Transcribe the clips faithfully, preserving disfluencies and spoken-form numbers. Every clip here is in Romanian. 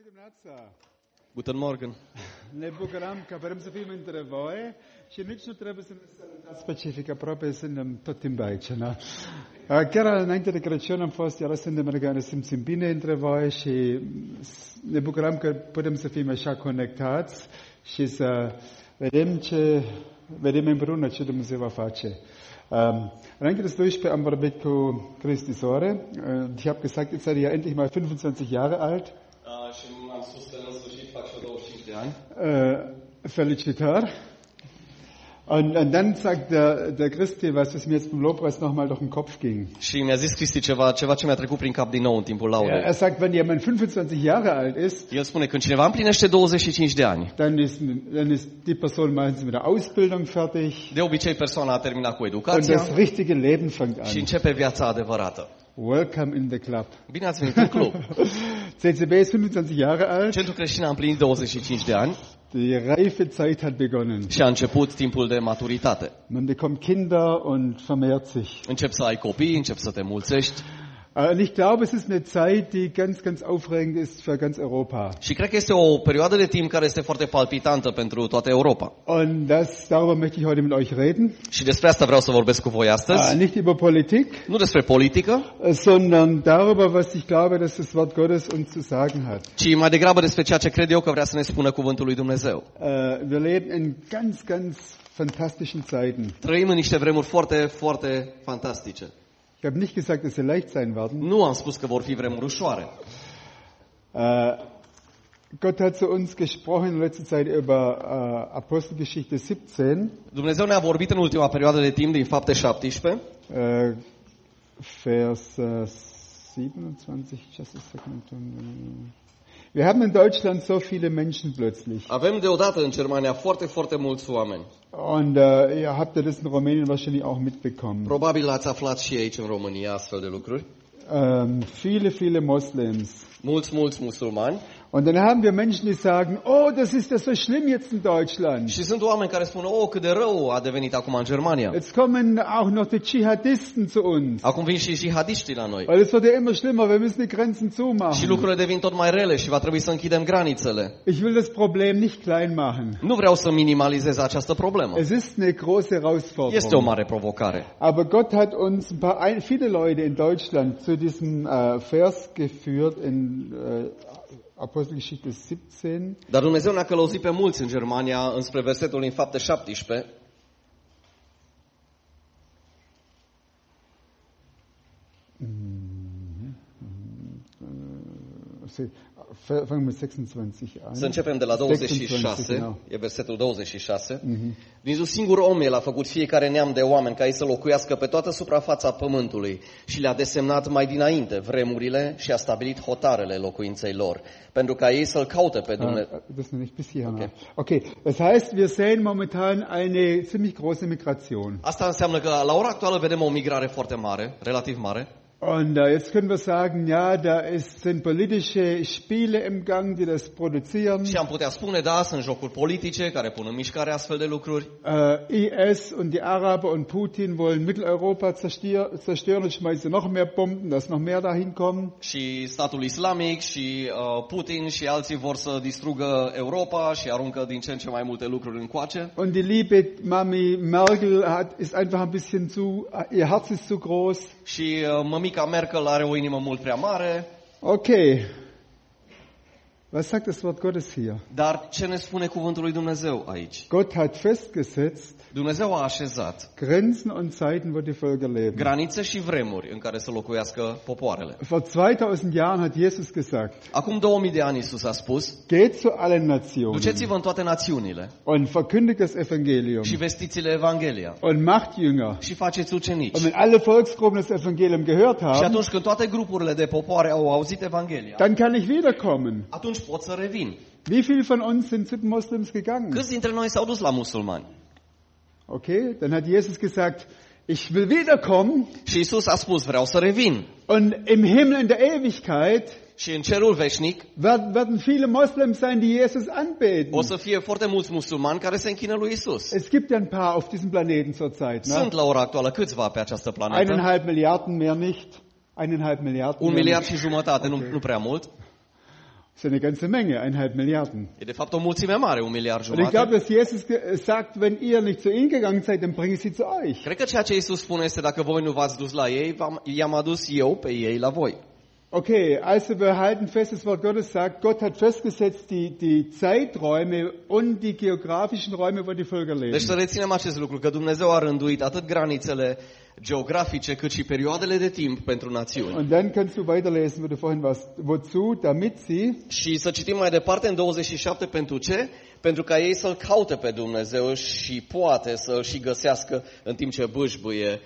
dimineața! Guten Morgen! Ne bucurăm că vrem să fim între voi și nici nu trebuie să ne salutați specific, aproape suntem tot timpul aici. Na? Chiar înainte de Crăciun am fost, iar suntem că ne simțim bine între voi și ne bucurăm că putem să fim așa conectați și să vedem ce vedem împreună ce Dumnezeu va face. Ähm, înainte de douăsprezece am vorbit cu Cristi Sore. Uh, ich habe gesagt, jetzt seid ihr ja endlich mal fünfundzwanzig Jahre alt. Uh, și am spus că în sfârșit fac și douăzeci și cinci de ani. Uh, Felicitări. Und, und dann sagt der, der Christi was, was mir jetzt beim Lobpreis nochmal durch den Kopf ging. Și mi-a zis Cristi ceva, ceva ce mi-a trecut prin cap din nou în timpul laudei. Er sagt, wenn jemand fünfundzwanzig Jahre alt ist, El spune, când cineva împlinește douăzeci și cinci de ani, dann ist, dann ist die Person meistens mit der Ausbildung fertig. de obicei persoana a terminat cu Und educația das richtige Leben fängt an. și începe viața adevărată. Welcome in the club. Bine ați venit în club. C C B ist fünfundzwanzig Jahre alt. Centrul Creștin a împlinit douăzeci și cinci de ani Die reife Zeit hat begonnen. și a început timpul de maturitate. Man bekommt Kinder und vermehrt sich. Începi să ai copii, începi să te mulțești. Und ich glaube, es ist eine Zeit, die ganz, ganz aufregend ist für ganz Europa. Și cred că este o perioadă de timp care este foarte palpitantă pentru toată Europa. Und das, darüber möchte ich heute mit euch reden. Și despre asta vreau să vorbesc cu voi astăzi. Uh, nicht über Politik, Nu despre politică, sondern darüber, was ich glaube, dass das Wort Gottes uns zu sagen hat. ci mai degrabă despre ceea ce cred eu că vrea să ne spună cuvântul lui Dumnezeu. Uh, wir leben in ganz, ganz fantastischen Zeiten. Trăim în niște vremuri foarte, foarte fantastice. Ich habe nicht gesagt, dass sie leicht sein werden. Nu am spus că vor fi vremuri ușoare. Uh, Gott hat zu uns gesprochen in letzter Zeit über uh, Apostelgeschichte siebzehn. Dumnezeu ne-a vorbit în ultima perioadă de timp din Fapte șaptesprezece, Uh, Vers uh, siebenundzwanzig. Just a second. Wir haben in Deutschland so viele Menschen plötzlich. avem deodată în Germania foarte, foarte mulți oameni. Und uh, ihr habt ja das in Rumänien wahrscheinlich auch mitbekommen. Probabil ați aflat și aici în România astfel de lucruri. Ähm, viele, viele Moslems. Mulți, mulți musulmani. Und dann haben wir Menschen, die sagen, oh, das ist ja so schlimm jetzt in Deutschland. Și sunt oameni care spun, oh, cât de rău a devenit acum în Germania. Jetzt kommen auch noch die Dschihadisten zu uns. Acum vin și jihadiștii la noi. Weil es wird ja immer schlimmer, wir müssen die Grenzen Și zumachen. lucrurile devin tot mai rele și va trebui să închidem granițele. Ich will das Problem nicht klein machen. Nu vreau să minimalizez această problemă. Es ist eine große Este o Herausforderung. mare provocare. Aber Gott hat uns ein paar, ein, viele Leute in Deutschland zu diesem uh, Vers geführt in uh, Apostelgeschichte siebzehn. Dar Dumnezeu ne-a călăuzit pe mulți în Germania înspre versetul din Fapte șaptesprezece. Fangen wir mit sechsundzwanzig an. Să începem de la douăzeci și șase, e versetul douăzeci și șase. Din un singur om el a făcut fiecare neam de oameni ca ei să locuiască pe toată suprafața pământului și le-a desemnat mai dinainte vremurile și a stabilit hotarele locuinței lor, pentru ca ei să-L caute pe Dumnezeu. Das noch nicht bis hierhin. Okay. okay, das heißt, wir sehen momentan eine ziemlich große Migration. Asta înseamnă că la ora actuală vedem o migrare foarte mare, relativ mare. Und uh, jetzt können wir sagen, ja, da ist, sind politische Spiele im Gang, die das produzieren. Și am putea spune, da, sunt jocuri politice care pun în mișcare astfel de lucruri. Uh, I S und die Araber und Putin wollen Mitteleuropa zerstören und schmeißen noch mehr Bomben, dass noch mehr dahin kommen. Și statul islamic și uh, Putin și alții vor să distrugă Europa și aruncă din ce în ce mai multe lucruri încoace. Und die liebe Mami Merkel hat, ist einfach ein bisschen zu, ihr Herz ist zu groß. Și uh, mămica Merkel are o inimă mult prea mare. Okay. Was sagt das Wort Gottes hier? Dar ce ne spune cuvântul lui Dumnezeu aici? Gott hat festgesetzt, Dumnezeu a așezat Grenzen und Zeiten, wo die Völker leben. granițe și vremuri în care să locuiască popoarele. Vor zweitausend Jahren hat Jesus gesagt, Acum două mii de ani Iisus a spus, geht zu allen Nationen duceți-vă în toate națiunile und verkündigt das Evangelium și vestiți-le Evanghelia und macht Jünger. și faceți ucenici. Und wenn alle Volksgruppen das Evangelium gehört Și haben, atunci când toate grupurile de popoare au auzit Evanghelia, dann kann ich wiederkommen. atunci pot să revin. Wie viele von uns sind zu den Moslems gegangen? Câți dintre noi s-au dus la musulmani? Okay, dann hat Jesus gesagt, ich will wiederkommen Și Iisus a spus, vreau să revin. und im Himmel in der Ewigkeit Și în cerul veșnic werden viele Moslems sein, die Jesus anbeten. o să fie foarte mulți musulmani care se închină lui Iisus. Es gibt ja ein paar auf diesem Planeten zurzeit. Ne? Sunt la ora actuală câțiva pe această planetă. Eineinhalb Milliarden, mehr nicht. Eineinhalb Milliarden. Un mehr miliard nicht. și jumătate, nu, nu prea mult. Das ist eine ganze Menge, eineinhalb Milliarden. E de fapt o mulțime mare, un miliard Und ich glaube, jumate. dass Jesus ge- sagt, wenn ihr nicht zu ihnen gegangen seid, dann bringe ich sie zu euch. Cred că ceea ce Iisus spune este dacă voi nu v-ați dus la ei, v-am- i-am adus eu pe ei la voi. Okay, also wir halten fest, das Wort Gottes sagt, Gott hat festgesetzt die, die Zeiträume und die geografischen Räume, wo die Völker leben. Deci să reținem acest lucru, că Dumnezeu a rânduit atât granițele geografice cât și perioadele de timp pentru națiuni. Und dann kannst du weiterlesen, wo du vorhin warst. Wozu? Damit sie, Și să citim mai departe în douăzeci și șapte pentru ce? Pentru ca ei să-L caute pe Dumnezeu și poate să-L și găsească în timp ce bâșbâie.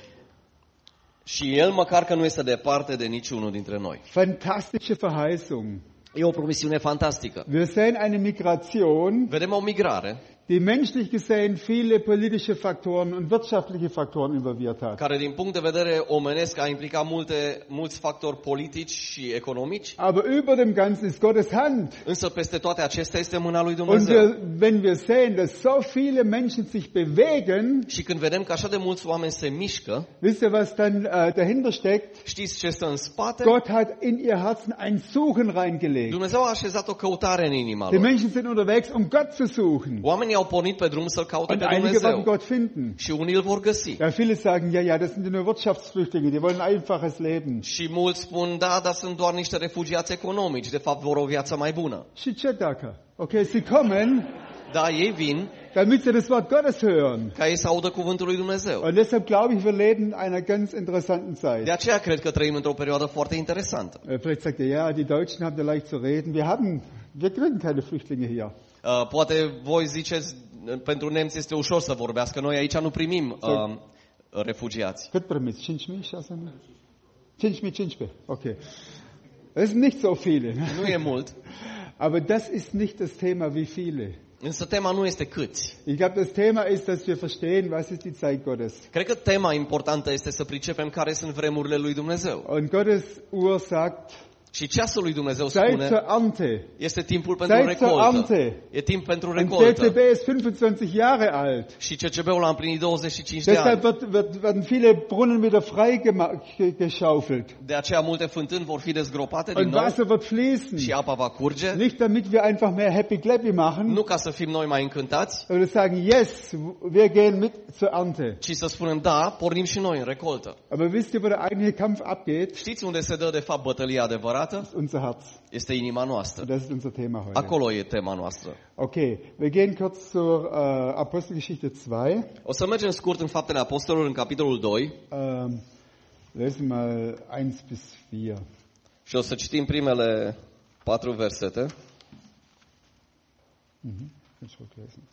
Și El măcar că nu este departe de niciunul dintre noi. fantastische Verheißung. E o promisiune fantastică. Wir sehen eine Migration, Vedem o migrare die menschlich gesehen viele politische Faktoren und wirtschaftliche Faktoren involviert hat. care din punct de vedere omenesc a implicat multe, mulți factori politici și economici, Aber über dem Ganzen ist Gottes Hand. însă peste toate acestea este mâna lui Und Dumnezeu. wir, wenn wir sehen, dass so viele Menschen sich bewegen, Și când vedem că așa de mulți oameni se mișcă, wisst ihr, was dann äh, dahinter steckt? știți ce stă în spate? Gott hat in ihr Herzen ein Suchen reingelegt. Dumnezeu a așezat o căutare în inima Die lor. Menschen sind unterwegs, um Gott zu suchen. Oamenii au pornit pe drum să-L caute Und pe einige werden Dumnezeu. Gott finden. Și unii îl vor găsi. Ja, viele sagen, ja, ja, das sind ja nur Wirtschaftsflüchtlinge, die wollen ein einfaches Leben. Și mulți spun, da, dar sunt doar niște refugiați economici. De fapt, vor o viață mai bună. Și ce dacă? Okay, sie kommen, Da, ei vin damit sie das Wort Gottes hören. ca ei să audă cuvântul lui Dumnezeu. Und deshalb glaube ich, wir leben in einer ganz interessanten Zeit. De aceea cred că trăim într-o perioadă foarte interesantă. Äh, Vielleicht sagt ihr, ja, die Deutschen haben da leicht zu reden. Wir haben, wir kriegen keine Flüchtlinge hier. Uh, poate voi ziceți, pentru nemți este ușor să vorbească. Noi aici nu primim uh, refugiați. Cât primiți? cinci mii, șase mii? cinci mii, cinci mii. Okay. Das sind nicht so viele. Ne? Nu e mult, Aber das ist nicht das Thema, wie viele. însă tema nu este câți. Ich glaube, das Thema ist, dass wir verstehen, was ist die Zeit Gottes. Cred că tema importantă este să pricepem care sunt vremurile lui Dumnezeu. Und Gottes Uhr sagt, Și ceasul lui Dumnezeu Zeit spune, zur Ernte. este timpul pentru Zeit zur recoltă. Ernte. E timp pentru Und C C recoltă. B ist fünfundzwanzig Jahre alt. Și C C B-ul a împlinit douăzeci și cinci de ani. Deshalb wird, wird, werden viele Brunnen wieder frei gema- ge- geschaufelt. De aceea multe fântâni vor fi dezgropate din Und nou Wasser wird fließen. și apa va curge. Nicht damit wir einfach mehr Happy Clappy machen Nu ca să fim noi mai încântați, oder sagen, yes, wir gehen mit zur Ernte. ci să spunem, da, pornim și noi în recoltă. Aber wisst ihr, wo der eigentliche Kampf abgeht? Știți unde se dă de fapt bătălia adevărată? Unser Herz. Este inima noastră. Und das ist unser Thema heute. Acolo e tema noastră. Okay, wir gehen kurz zur äh, Apostelgeschichte zwei. O să mergem scurt în Faptele Apostolilor, în capitolul doi, Ähm, lesen mal eins bis vier. și o să citim primele patru versete. Mhm. Kannst du lesen.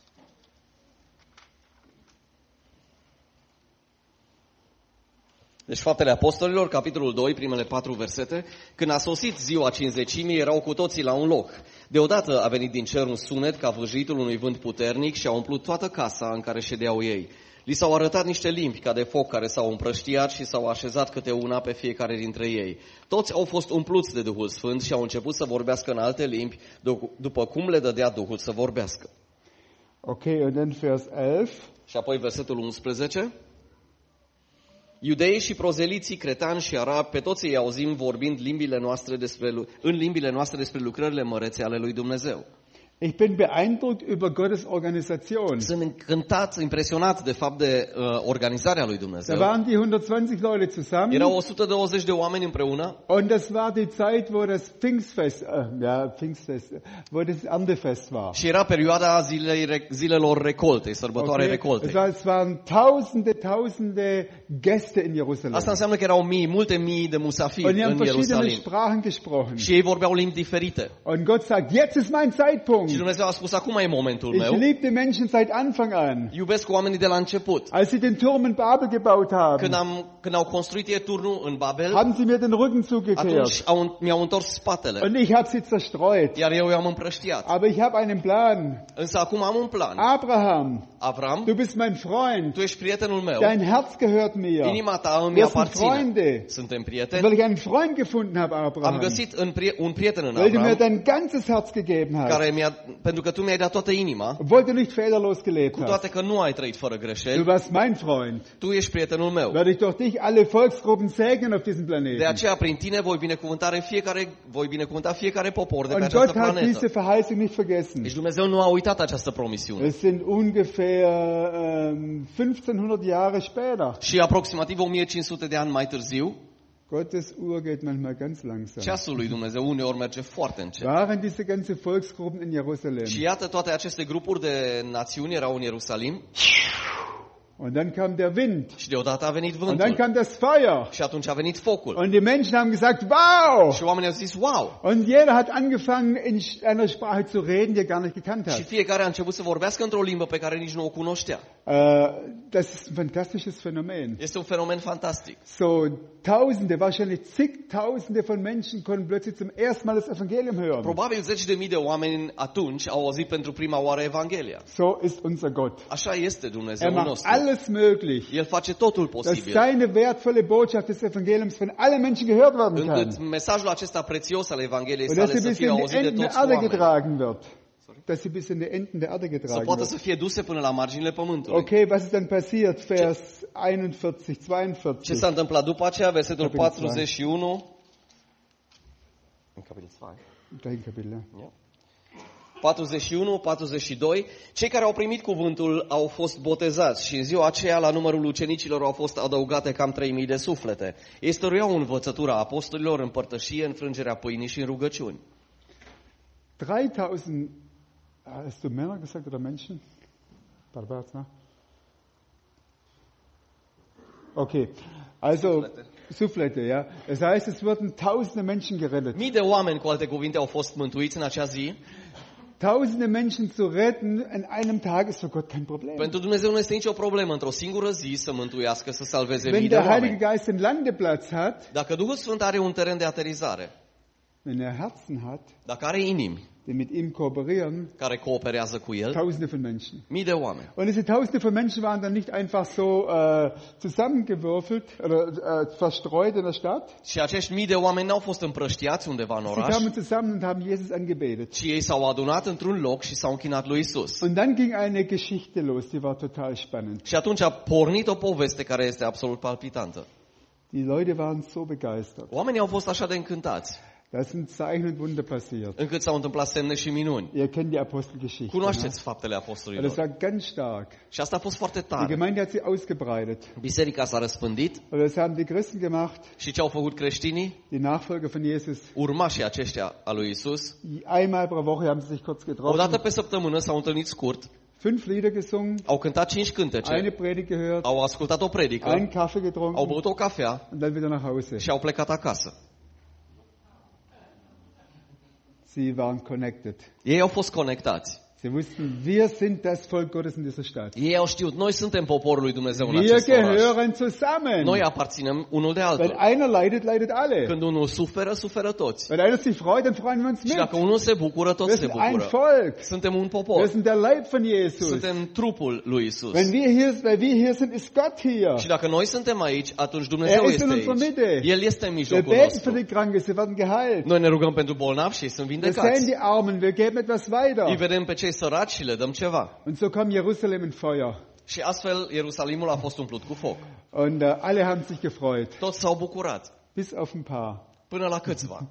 Deci Faptele Apostolilor, capitolul doi, primele patru versete. Când a sosit ziua cinzecimii, erau cu toții la un loc. Deodată a venit din cer un sunet ca vâjitul unui vânt puternic și a umplut toată casa în care ședeau ei. Li s-au arătat niște limbi ca de foc care s-au împrăștiat și s-au așezat câte una pe fiecare dintre ei. Toți au fost umpluți de Duhul Sfânt și au început să vorbească în alte limbi, după cum le dădea Duhul să vorbească. Okay, und dann Vers elf. Și apoi versetul unsprezece. Iudeii și prozeliții, cretani și arabi, pe toți ei auzim vorbind limbile noastre despre, în limbile noastre despre lucrările mărețe ale lui Dumnezeu. Ich bin beeindruckt über Gottes Organisation. Sunt încântat, impresionat de fapt de uh, organizarea lui Da Dumnezeu. waren die hundertzwanzig Leute zusammen. Erau o sută douăzeci de oameni împreună Und das war die Zeit, wo das Pfingstfest, äh, ja, Pfingstfest, wo das Erntefest war. și era perioada zilei, zilelor recoltei, sărbătoarei Okay. recoltei. Es, war, es waren tausende, tausende Gäste in Jerusalem. Asta înseamnă că erau mii, multe mii de musafiri Und die haben în verschiedene Ierusalim. Sprachen gesprochen. Și ei vorbeau limbi diferite. Und Gott sagt, jetzt ist mein Zeitpunkt. Și Dumnezeu a spus, acum e momentul Ich meu. liebe die Menschen seit Anfang an. Iubesc oamenii de la început. Als sie den Turm in Babel gebaut Când, haben, am, când au construit ei turnul în Babel, haben sie mir den Rücken zugekehrt. atunci au, mi-au întors spatele. Und ich habe sie zerstreut. Iar eu i-am împrăștiat. Aber ich habe einen Plan. Însă acum am un plan. Abraham, Avram, du bist mein Freund. tu ești prietenul meu. Dein Herz gehört mir. Inima ta îmi Wir sind aparține. Freunde. Suntem Weil prieteni. ich einen Freund gefunden habe, Am Abraham. găsit în prie- un prieten în Weil du mir Avram dein ganzes Herz gegeben hast. care mi-a, pentru că tu mi-ai dat toată inima, obwohl du nicht fehlerlos gelebt cu toate hast. că nu ai trăit fără Du greșeli, warst mein Freund. tu ești prietenul meu. Werde ich durch dich alle Volksgruppen segnen auf diesem De Planeten. aceea, prin tine, voi binecuvânta fiecare, voi binecuvânta fiecare popor de pe Und această Gott hat diese planetă. Verheißung nicht vergessen. Deci Dumnezeu nu a uitat această promisiune. Es sind ungefähr ähm, fünfzehnhundert Jahre später. Și aproximativ o mie cinci sute de ani mai târziu, Gottes Uhr geht manchmal ganz langsam. ceasul lui Dumnezeu uneori merge foarte încet. Waren diese ganze Volksgruppen in Jerusalem. Și iată, toate aceste grupuri de națiuni erau în Ierusalim Und dann kam der Wind. și deodată a venit Und dann vântul. kam das Feuer. Și atunci a venit focul. Und die Menschen haben gesagt, wow! Și oamenii au zis, wow! Und jeder hat angefangen, in einer Sprache zu reden, die er gar nicht gekannt Și hat. fiecare a început să vorbească într-o limbă pe care nici nu o cunoștea. Äh, das ist ein fantastisches Phänomen. Este un fenomen fantastic. So Tausende, wahrscheinlich zigtausende von Menschen konnten plötzlich zum ersten Mal das Evangelium hören. Probabil zeci de mii de oameni atunci au auzit pentru prima oară Evanghelia. So ist unser Gott. Așa este Er Dumnezeul macht nostru. alles möglich, El face totul dass posibil, seine wertvolle Botschaft des Evangeliums von allen Menschen gehört werden kann. încât mesajul acesta prețios al Evangheliei Und dass sale sie să bis fie in die auzit de Enden der toți Erde oamenii. getragen wird. Dass sie bis in die Enden der Erde Să getragen poată wird. să fie duse până la marginile pământului. Okay, was ist dann passiert? Vers einundvierzig, Ce zweiundvierzig. s-a întâmplat după aceea? Versetul Capitolul patruzeci și unu. În capitolul doi. Gleichen Kapitel, ja. patruzeci și unu, patruzeci și doi. Cei care au primit cuvântul au fost botezați și în ziua aceea la numărul ucenicilor au fost adăugate cam trei mii de suflete. Ei stăruiau învățătura apostolilor în părtășie, în frângerea pâinii și în rugăciuni. dreitausend, hast du Männer gesagt oder Menschen? Barbarz, ne? Okay, also Suflete. Suflete, ja. Das heißt, es wurden tausende Menschen gerettet. Mii de oameni, cu alte cuvinte, au fost mântuiți în acea zi. Tausende Menschen zu retten in einem Tag ist für Gott kein Problem. Pentru Dumnezeu nu este nicio problemă într-o singură zi să mântuiască, să salveze Wenn mii de der Heilige oameni. Geist einen Landeplatz hat, Dacă Duhul Sfânt are un teren de aterizare, wenn er Herzen hat, dacă are inimi die mit ihm kooperieren, care cooperează cu el, tausende von Menschen. mii de oameni. Und diese tausende von Menschen waren dann nicht einfach so äh, zusammengewürfelt oder äh, verstreut in der Stadt. Și acești mii de oameni n-au fost împrăștiați undeva în Sie oraș, kamen zusammen und haben Jesus angebetet. ci ei s-au adunat într-un loc și s-au închinat lui Isus. Und dann ging eine Geschichte los, die war total spannend. Și atunci a pornit o poveste care este absolut palpitantă. Die Leute waren so begeistert. Oamenii au fost așa de încântați, Da sind Zeichen und Wunder passiert. încât s-au întâmplat semne și minuni. Ihr kennt die Apostelgeschichte. Ne? Cunoașteți faptele Das apostolilor. war ganz stark. Și asta a fost foarte Die tare. Gemeinde hat sich ausgebreitet. Biserica s-a răspândit Und das haben die Christen gemacht, și ce au făcut creștinii? die Nachfolger von Jesus. Urmașii aceștia a lui Isus, Einmal pro Woche haben sie sich kurz o getroffen, dată pe săptămână s-au întâlnit scurt, fünf Lieder gesungen, au cântat cinci eine cântece, Predigt gehört, au ascultat o predică, einen Kaffee au getrunken băut o cafea und dann wieder nach Hause. și au plecat acasă. Sie waren connected. Ei au fost conectați. Sie wussten, wir sind das Volk Gottes in dieser Stadt. Ei au știut, noi suntem poporul lui Dumnezeu în Wir acest oraș. gehören zusammen. Noi aparținem unul de Wenn altul. einer leidet, leidet alle. Când unul suferă, suferă toți. Wenn einer sich freut, dann freuen wir uns Și mit. dacă unul se bucură, toți Wir se sind ein bucură. Volk. Suntem un Wir popor. sind der Leib von Jesus. Suntem trupul lui Isus. Wenn wir hier, weil wir hier sind, ist Gott hier. Și dacă noi suntem aici, atunci Dumnezeu Er ist in este unserer aici. Mitte. El este în Wir mijlocul beten für nostru. die Kranken, sie werden geheilt. Noi ne rugăm pentru bolnavi și ei sunt Wir sehen vindecați. die Armen, wir geben etwas Îi weiter. vedem pe cei săraci și le dăm ceva. Und so kam Jerusalem in Feuer. Și astfel Ierusalimul a fost umplut cu foc. Und uh, alle haben sich gefreut, Toți s-au bucurat, bis auf ein paar. până la câțiva.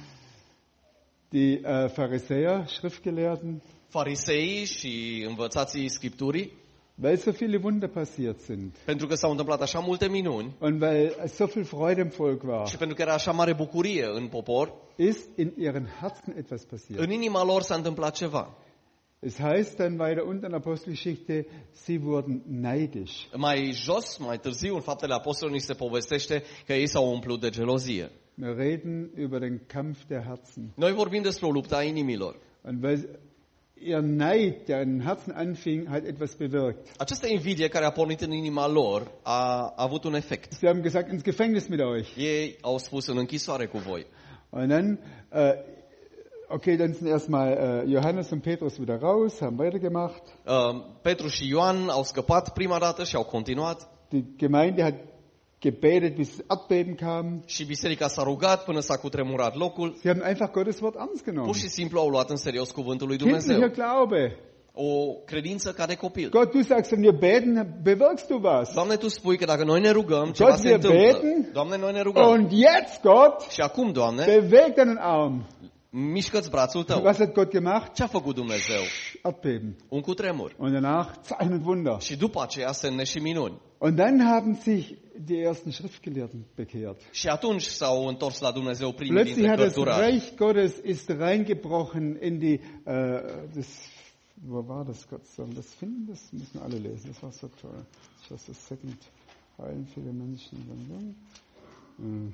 Die uh, Pharisäer, Schriftgelehrten, Fariseii și învățații Scripturii, weil so viele Wunder passiert sind pentru că s-au întâmplat așa multe minuni und weil so viel Freude im Volk war, și pentru că era așa mare bucurie în popor, ist in ihren Herzen etwas passiert. în inima lor s-a întâmplat ceva. Es heißt dann weiter unten in der Apostelgeschichte, sie wurden neidisch. Mai jos, mai târziu, în Faptele Apostolilor, ni se povestește că ei s-au umplut de gelozie. Wir reden über den Kampf der Herzen. Noi vorbim despre o luptă a inimilor. Und weil ihr Neid, der in Herzen anfing, hat etwas bewirkt. Această invidie care a pornit în inima lor a, a avut un efect. Sie haben gesagt, ins Gefängnis mit euch. Ei au spus în închisoare cu voi. Und dann, äh, okay, dann sind erstmal äh, Johannes und Petrus wieder raus, haben weitergemacht. Uh, Petru și Ioan au scăpat prima dată și au continuat. Die Gemeinde hat gebetet, bis das Erdbeben kam. Și biserica s-a rugat până s-a cutremurat locul. Sie haben einfach Gottes Wort ernst genommen. Pur și simplu au luat în serios cuvântul lui Dumnezeu. Kindlicher Glaube. O credință ca de copil. Gott, du sagst, wenn wir beten, bewirkst du was. Doamne, Tu spui că dacă noi ne rugăm, ceva Gott, se wir întâmplă. beten. Doamne, noi ne rugăm. Und jetzt, Gott, Și acum, Doamne, beweg deinen Arm. mișcă-ți brațul Tău. Was hat Gott gemacht? Ce a făcut Dumnezeu? Erdbeben. Un cutremur. Und danach Zeichen und Wunder. Și după aceea semne și minuni. Und dann haben sich die ersten Schriftgelehrten bekehrt. Și atunci s-au întors la Dumnezeu primii Plötzlich dintre hat das cărturari. Reich Gottes ist reingebrochen in die, äh, das, wo war das Gott soll das finden? Das müssen alle lesen. Das war so toll. Just a second. Heilen viele Menschen. Hm.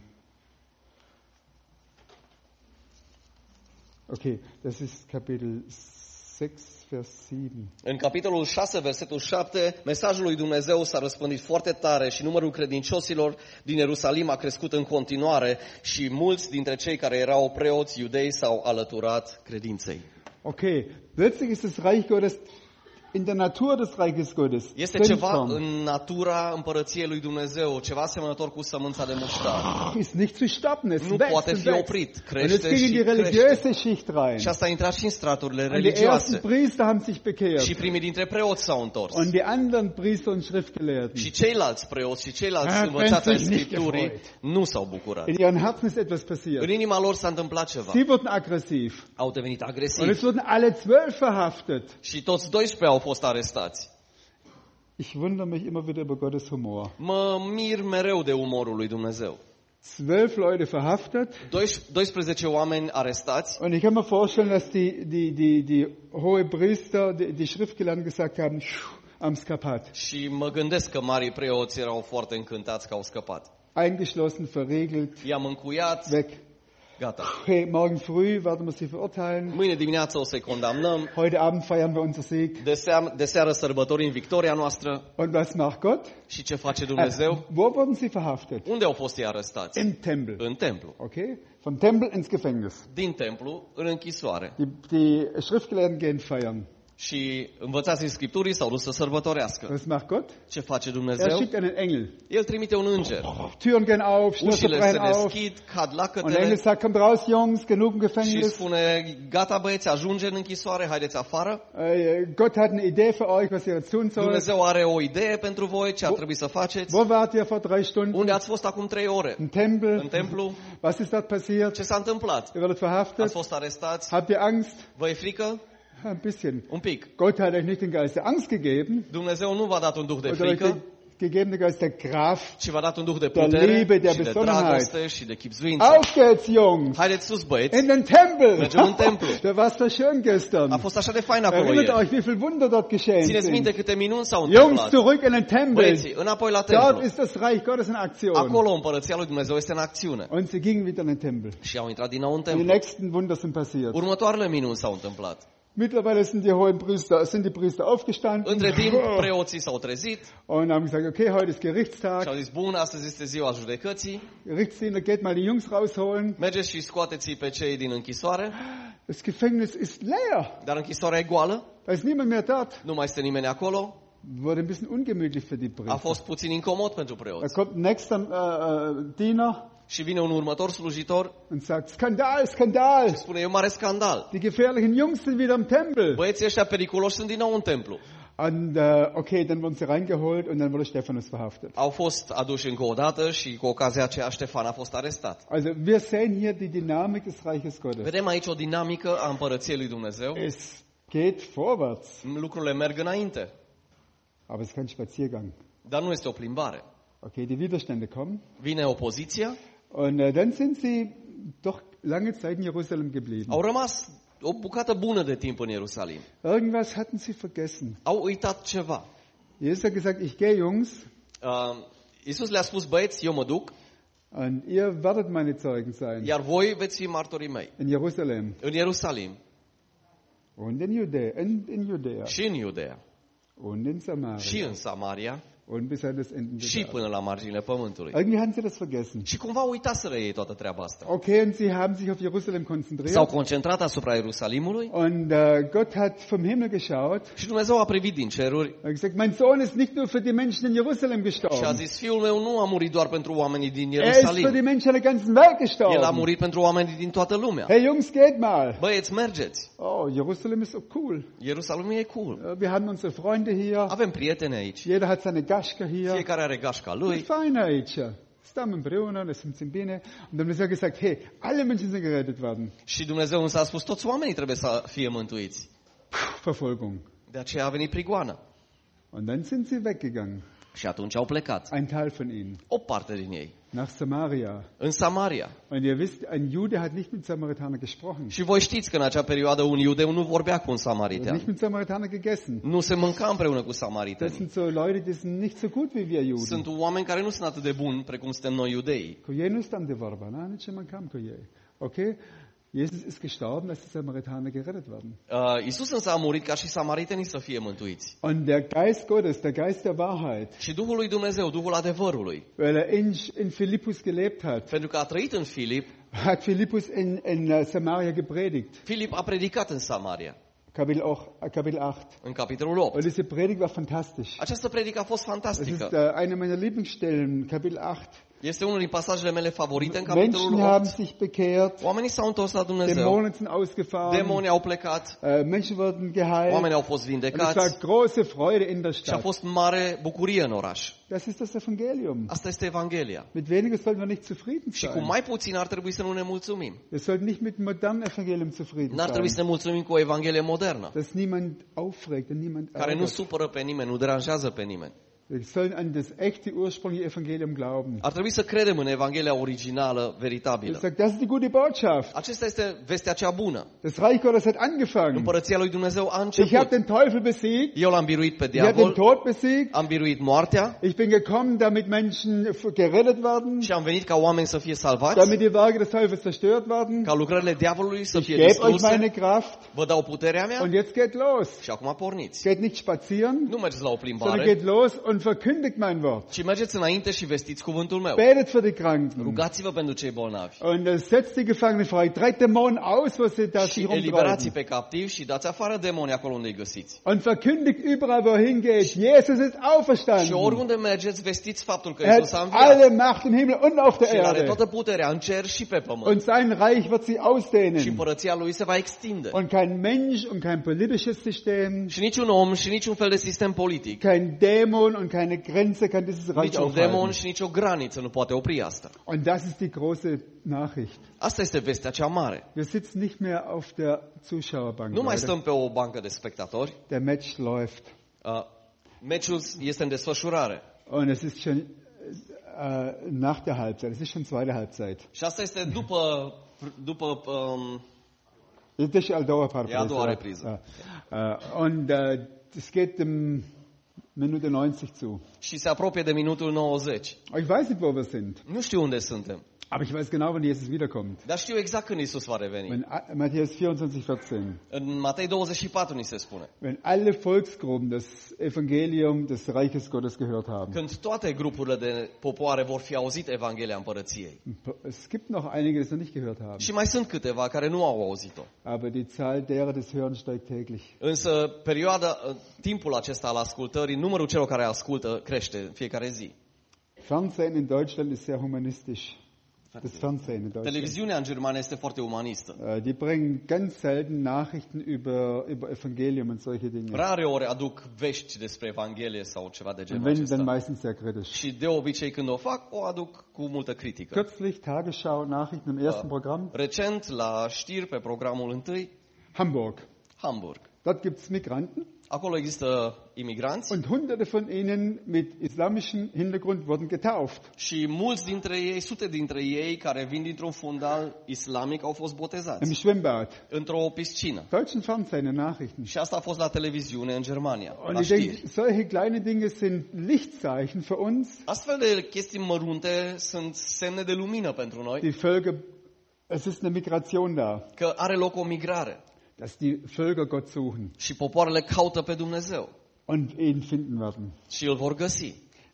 Okay, das ist Kapitel sechs, Vers sieben. În capitolul șase, versetul șapte, mesajul lui Dumnezeu s-a răspândit foarte tare și numărul credincioșilor din Ierusalim a crescut în continuare și mulți dintre cei care erau preoți iudei s-au alăturat credinței. Okay, plötzlich ist das Reich Gottes in der Natur des Reiches Gottes. Este ceva în natura împărăției lui Dumnezeu, ceva asemănător cu sămânța de muștar. Ist nicht zu stoppen, es Nu wächst poate und fi wächst. oprit, Und es crește ging in și die crește. religiöse Schicht rein. Și asta a intrat și în straturile Und die ersten religioase. Priester haben sich bekehrt. Și primii dintre preoți s-au întors. Und die anderen Priester und Schriftgelehrten. Și ceilalți preoți și ceilalți Ah, învățați ai wenn sich nicht Scripturii gefreut. nu s-au bucurat. In ihren Herzen ist etwas În passiert. inima lor s-a întâmplat ceva. Sie wurden aggressiv. Au devenit Und es agresivi. wurden alle zwölf verhaftet. Și toți doisprezece au fost arestați. Ich wundere mich immer wieder über Gottes Humor. Mă mir mereu de umorul lui Dumnezeu. Zwölf Leute verhaftet. doisprezece oameni arestați. Und ich kann mir vorstellen, dass die, die, die, die hohe Priester, die, die Schriftgelehrten gesagt haben, am Skapat. Și mă gândesc că marii preoți erau foarte încântați că au scăpat. Eingeschlossen, verriegelt, I-am încuiat, weg. gata. Hey, morgen früh werden wir sie verurteilen. Mâine dimineață o să-i condamnăm. Heute Abend feiern wir unser Sieg. De, seam, de seară sărbătorim victoria noastră. Und was macht Gott? Și ce face Dumnezeu? Wo wurden sie verhaftet? Unde au fost ei arestați? Im Tempel. În templu. Okay? Vom Tempel ins Gefängnis. Din templu în închisoare. Die, die Schriftgelehrten gehen feiern. Și învățații Scripturii s-au dus să sărbătorească. Was macht Gott? Ce face Er Dumnezeu? schickt einen Engel. El trimite un înger. Türen gehen auf, Schlösser Ușile brechen se auf. deschid, cad Und der Engel lacătele sagt, kommt raus, Jungs, genug im și Gefängnis. spune, gata băieți, ajunge în închisoare, haideți afară. Äh, Gott hat eine Idee für euch, was ihr jetzt tun sollt. Dumnezeu are o idee pentru voi, ce ar trebui să faceți. Wo wart ihr vor drei Stunden? Unde ați fost acum trei ore? Im Tempel. În templu. Was ist dort passiert? Ce s-a întâmplat? Ihr werdet verhaftet. Ați fost arestați? Habt ihr Angst? Vă e frică? Ein bisschen. Un pic. Gott hat euch nicht den Geist der Angst gegeben, Dumnezeu nu v-a dat un duh de oder euch frică, den gegeben den Geist der Kraft. ci v-a dat un duh de Der putere Liebe, der și de Besonnenheit. dragoste și de chipzuință. Auf geht's, Jungs! Haideți sus, băieți! In den Tempel! Mergem în templu. Da war's so schön gestern. A fost așa de fain acolo Erinnert ieri. euch, wie viel Wunder dort geschehen Țineți minte sind. câte minuni s-au Jungs, întâmplat. zurück in den Tempel. Băieții, înapoi la Dort templu. ist das Reich Gottes in Aktion. Acolo împărăția lui Dumnezeu este în acțiune. Und sie gingen wieder in den Tempel. Și au intrat din nou în Und die templu. nächsten Wunder sind passiert. Următoarele minuni s-au întâmplat. Mittlerweile sind die hohen Priester, sind die Priester aufgestanden Între timp, preoții s-au trezit und haben gesagt, okay, heute ist și Gerichtstag. au zis, bun, astăzi este ziua judecății, Gerichtsdiener, geht mal die Jungs rausholen. mergeți și scoateți pe cei din închisoare, Das Gefängnis ist leer. dar închisoarea e goală, Da ist niemand mehr dort. nu mai este nimeni acolo, Wurde ein bisschen ungemütlich für die a Priester. fost puțin incomod pentru Da preoți. kommt ein nächster äh, Diener Și vine un următor slujitor und sagt, Skandal, Skandal. și spune, e un mare scandal. Die gefährlichen Jungs sind wieder im Tempel. Băieții ăștia periculoși sunt din nou în templu. Und äh, okay, dann wurden sie reingeholt und dann wurde Stephanus verhaftet. Au fost aduși încă o dată și cu ocazia aceea Ștefan a fost arestat. Also wir sehen hier die Dynamik des Reiches Gottes. Vedem aici o dinamică a împărăției lui Dumnezeu. Es geht vorwärts, Lucrurile merg înainte, aber es ist kein Spaziergang. dar nu este o plimbare. Okay, die Widerstände kommen Vine opoziția, und äh, dann sind sie doch lange Zeit in Jerusalem geblieben. au rămas o bucată bună de timp în Ierusalim. Irgendwas hatten sie vergessen. Au uitat ceva. Jesus hat gesagt, ich gehe, Jungs, Uh, Iisus le-a spus, băieți, eu mă duc, und ihr werdet meine Zeugen sein. iar voi veți fi martorii mei. In Jerusalem În Ierusalim und in Judäa, in, in Judäa și în Iudea und in și Samaria în Samaria Und bis an das Ende și der până la marginile pământului. Irgendwie haben sie das vergessen. Și cumva uitaseră ei toată treaba asta. Okay, und sie haben sich auf Jerusalem konzentriert. S-au concentrat asupra Ierusalimului Und uh, Gott hat vom Himmel geschaut. și Dumnezeu a privit din ceruri Er hat gesagt, mein Sohn ist nicht nur für die Menschen in Jerusalem și a gestorben. zis, fiul meu nu a murit doar pentru oamenii din Er ist für die Ierusalim. Menschen der ganzen Welt El a gestorben. murit pentru oamenii din toată lumea. Hey Jungs, geht mal. Băieți, mergeți. Oh, Jerusalem ist so cool. Ierusalimul e cool. Uh, Wir haben unsere Freunde hier. Avem prieteni aici. Jeder hat seine Gaschka hier. Fiecare are gașca Das lui. ist fein aici. Stăm împreună, ne simțim bine. Und Dumnezeu a gesagt, hey, alle Menschen sind gerettet worden. Și Dumnezeu însă a spus, toți oamenii trebuie să fie mântuiți. Puh, Verfolgung. De aceea a venit prigoană. Und dann sind sie weggegangen. Și atunci au plecat. Ein Teil von ihnen. O parte din ei. Nach Samaria. În Samaria. Und ihr wisst, ein Jude hat nicht mit Samaritaner gesprochen. Și voi știți că în acea perioadă un iudeu nu vorbea cu un Er hat samaritean. nicht mit Samaritaner gegessen. Nu se mânca împreună cu Das samariteni. sind so Leute, die sind nicht so gut wie wir Juden. Sunt oameni care nu sunt atât de buni precum suntem noi iudeii. Cu ei nu stăm de vorbă, na? Nici man kam cu ei. Okay? Jesus ist gestorben, dass die Samaritaner gerettet werden. Uh, Iisus însă a murit ca și samaritenii să fie mântuiți. Und der Geist Gottes, der Geist der Wahrheit, Și Duhul lui Dumnezeu, Duhul adevărului, weil er in, in Philippus gelebt hat, pentru că a trăit în Filip, hat Philippus in, in uh, Samaria gepredigt. Filip a predicat în Samaria, Kapitel, auch, Kapitel acht. în capitolul opt. Und diese Predigt war fantastisch. Această predică a fost Das ist fantastică. uh, eine meiner Lieblingsstellen, Kapitel acht. Este unul din pasajele mele favorite în capitolul Menschen haben opt. sich bekehrt, Oamenii s-au întors la Dumnezeu, Dämonen sind ausgefahren, demonii au plecat, uh, Menschen wurden geheilt. oamenii au fost Und es war vindecați große Freude in der și a Stadt. fost mare bucurie în oraș. Das ist das Evangelium. Asta este Evanghelia. Mit weniger sollten wir nicht zufrieden Și cu sein. mai puțin ar trebui să nu ne mulțumim. Wir sollten nicht mit dem modernen Evangelium zufrieden N-ar trebui să sein, ne mulțumim cu o Evanghelie modernă, das niemand aufregt und niemand care nu ärgert. supără pe nimeni, nu deranjează pe nimeni. Wir sollen an das echte ursprüngliche Evangelium glauben. Ar trebui să credem în Evanghelia originală, Ich veritabilă. sage, das ist die gute Botschaft. Acesta este vestea cea bună. Das Reich Gottes hat angefangen. Împărăția lui Dumnezeu a Ich habe început. den Teufel besiegt. Eu l-am biruit pe Ich habe den diavol, Tod besiegt. am biruit moartea Ich bin gekommen, damit Menschen gerettet werden, și am venit ca oameni să fie salvați, damit die Werke des Teufels zerstört werden. ca lucrările diavolului să Ich fie gebe euch meine distruse. Kraft Vă dau puterea mea und jetzt geht los. și acum porniți. Geht nicht spazieren, Nu mergeți la o sondern plimbare, geht los und verkündigt mein Wort. ci mergeți înainte și vestiți cuvântul meu. Betet für die Kranken. Rugați-vă pentru cei bolnavi Und uh, setzt die Gefangenen frei. Treibt Dämonen aus, wo sie da și sich eliberați rumtreiben. pe captivi și dați afară demonii acolo unde îi găsiți. Und verkündigt überall, wohin geht, Jesus ist Și auferstanden. oriunde mergeți, vestiți faptul că Er Iisus a hat înviat. alle Macht im Himmel und auf der Și El are Erde. toată puterea în cer și pe pământ. Und sein Reich wird sich Și ausdehnen. împărăția lui se va extinde. Und kein Mensch und kein politisches System, Și niciun om și niciun fel de sistem politic, kein Dämon und keine Grenze kann dieses Reich niciun demon aufhalten. și nicio graniță nu poate opri asta. Und das ist die große Nachricht. Asta este vestea cea mare. Wir sitzen nicht mehr auf der Zuschauerbank. Nu mai Leute. stăm pe o bancă de spectatori. Der Match läuft. Uh, Meciul este în desfășurare. Und es ist schon äh, nach der Halbzeit. Es ist schon zweite Halbzeit. Și asta este după, după um, Das ist die Dauerpause. Ja, Dauerreprise. Ja. Äh, Und äh, es geht um Minute neunzig zu. și se apropie de minutul nouăzeci. Ich weiß nicht, wo wir sind. Nu știu unde suntem, Aber ich weiß genau, wann Jesus wiederkommt. dar știu exact când Iisus va reveni. Wenn, Matthäus vierundzwanzig, vierzehn. În Matei douăzeci și patru ni se spune. Wenn alle Volksgruppen das Evangelium des Reiches Gottes gehört haben. Când toate grupurile de popoare vor fi auzit Evanghelia Împărăției. Es gibt noch einige, die es noch nicht gehört haben. Și mai sunt câteva care nu au auzit-o. Aber die Zahl derer, die es hören, steigt täglich. Însă perioada, timpul acesta al ascultării, numărul celor care ascultă crește în fiecare zi. Fernsehen in Deutschland ist sehr humanistisch. Das Fernsehen in Deutschland. Televiziunea în Germania este foarte umanistă. Äh, Die bringen ganz selten Nachrichten über, über Evangelium und solche Dinge. Rare ori aduc vești despre Evanghelie sau ceva de Und genul wenn, dann acesta. meistens sehr kritisch. Și de obicei când o fac, o aduc cu multă critică. Kürzlich Tagesschau Nachrichten im ersten Programm. Recent, la știri, pe programul întâi, Hamburg. Hamburg. Dort gibt es Migranten Acolo există imigranți und hunderte von ihnen mit islamischem Hintergrund wurden getauft. și mulți dintre ei, sute dintre ei care vin dintr-un fundal islamic au fost Im botezați Schwimmbad. într-o piscină. Deutschen Fernsehen, Nachrichten. Și asta a fost la televiziune în Germania, Und la ich știri. denke, solche kleine Dinge sind Lichtzeichen für uns, Astfel de chestii mărunte sunt semne de lumină pentru noi, die Völker, es ist eine Migration da, că are loc o migrare dass die Völker Gott suchen și popoarele caută pe Dumnezeu und ihn finden werden. și îl vor găsi.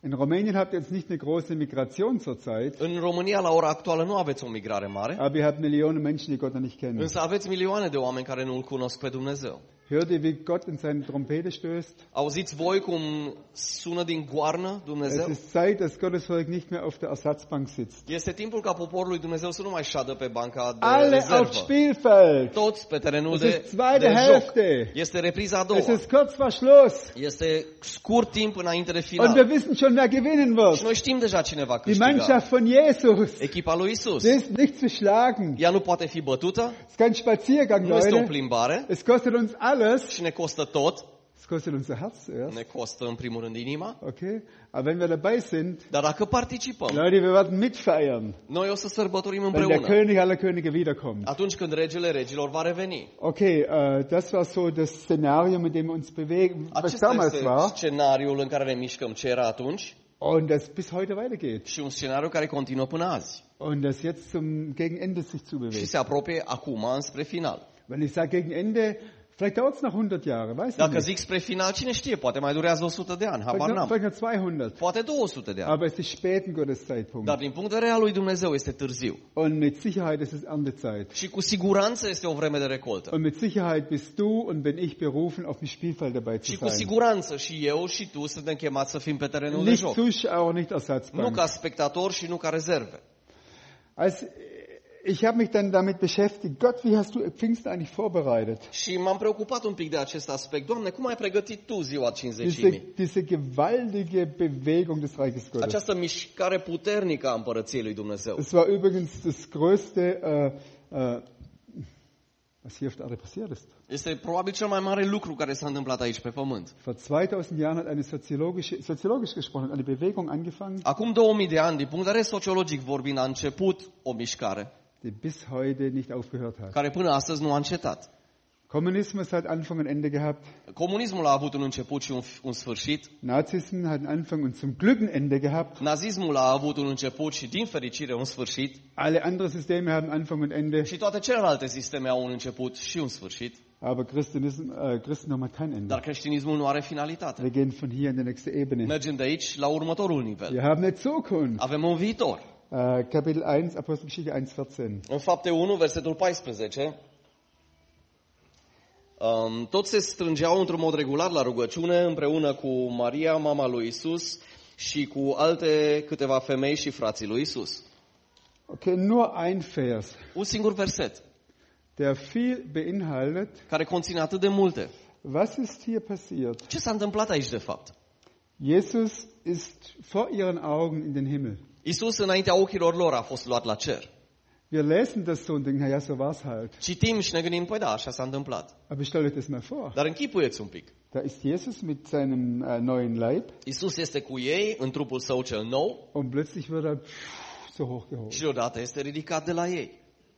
In Rumänien habt ihr jetzt nicht eine große Migration zurzeit, În România, la ora actuală, nu aveți o migrare mare, aber ihr habt Millionen Menschen, die Gott noch nicht kennen. însă aveți milioane de oameni care nu-L cunosc pe Dumnezeu. Hört ihr, wie Gott in seine Trompete stößt? Auziți voi cum sună din goarnă Es Dumnezeu? ist Zeit, dass Gottes Volk nicht mehr auf der Ersatzbank sitzt. Este timpul ca poporul lui Dumnezeu să nu mai șadă pe banca de Alle rezervă. aufs Spielfeld. Toți pe terenul Es de, ist zweite de joc. Hälfte. Este repriza a doua. Es ist kurz vor Schluss. Este scurt timp înainte de Und final. wir wissen schon, wer gewinnen Și wird. noi știm deja cine va Die câștiga. Mannschaft von Jesus. Echipa lui Isus. Die ist nicht zu schlagen. Ea nu poate fi bătută, Es ist kein Spaziergang, nu este o Leute. plimbare Es kostet uns alles. și ne costă tot. Es kostet unser Herz zuerst. Ne costă în primul rând inima. Okay? Aber wenn wir dabei sind, Dar dacă participăm, Leute, wir werden mitfeiern, noi o să sărbătorim wenn der împreună. König aller Könige wiederkommt. Atunci când regele regilor va reveni. Okay, uh, das war so das Szenario, mit dem wir uns bewegen, was Acesta damals este war. scenariul în care ne mișcăm, ce era atunci, Und das bis heute weitergeht. și un scenariu care continuă până azi. Und das jetzt zum gegen Ende sich Și zubewegt. se apropie acum înspre final. Wenn ich sage gegen Ende, vielleicht dauert es noch hundert Jahre, weiß ich Dacă nicht. zic spre final, cine știe, poate mai durează o sută de ani, Vielleicht habar noch, n-am. vielleicht noch zweihundert. Poate două sute de ani. Aber es ist spät in Gottes Zeitpunkt. Dar din punct de vedere al lui Dumnezeu este târziu. Und mit Sicherheit ist es Erntezeit. Și cu siguranță este o vreme de recoltă. Und mit Sicherheit bist du und bin ich berufen, auf dem Spielfeld dabei zu Și cu sein. siguranță și eu și tu suntem chemați să fim pe terenul de Nicht joc. Zuschauer, nicht Nu Ersatzbank. ca spectator și nu ca rezerve. Als ich habe mich dann damit beschäftigt, Gott, wie hast du Pfingsten eigentlich vorbereitet? Și m-am preocupat un pic de acest aspect. Doamne, cum ai pregătit tu ziua Diese, cincizecimii? diese gewaltige Bewegung des Reiches Gottes. Această mișcare puternică a împărăției lui Dumnezeu. Es war übrigens das größte, äh, äh, was hier auf der Erde passiert ist. Este probabil cel mai mare lucru care s-a întâmplat aici pe pământ. Vor zweitausend Jahren hat eine soziologische, soziologisch gesprochen, eine Bewegung angefangen, Acum două mii de ani, din punct de vedere sociologic vorbind, a început o mișcare die bis heute nicht aufgehört hat. care până astăzi nu a încetat. Kommunismus hat Anfang und Ende gehabt. Comunismul a avut un început și un, un sfârșit. Nazismus hat einen Anfang und zum Glück ein Ende gehabt. Nazismul a avut un început și din fericire un sfârșit. Alle anderen Systeme haben Anfang und Ende. Și toate celelalte sisteme au un început și un sfârșit. Aber Christenism, äh, Christentum hat kein Ende. Dar creștinismul nu are finalitate. Wir gehen von hier in die nächste Ebene. Mergem de aici la următorul nivel. Wir haben eine Zukunft. Avem un viitor. Äh, Kapitel eins, Apostelgeschichte eins, vierzehn. În Fapte unu, versetul paisprezece, um, toți se strângeau într-un mod regular la rugăciune împreună cu Maria, mama lui Isus, și cu alte câteva femei și frații lui Isus. Okay, nur ein Vers, Un singur verset, der viel beinhaltet. care conține atât de multe. Was ist hier passiert? Ce s-a întâmplat aici de fapt? Jesus ist vor ihren Augen in den Himmel. Isus înaintea ochilor lor a fost luat la cer. Wir lesen das so und denken, na ja, so war's halt. Citim și ne gândim, păi da, așa s-a întâmplat. Aber stellt euch das mal vor. Dar închipuieți un pic. Da ist Jesus mit seinem äh, neuen Leib Isus este cu ei în trupul său cel nou und plötzlich wird er so hochgehoben. și deodată este ridicat de la ei.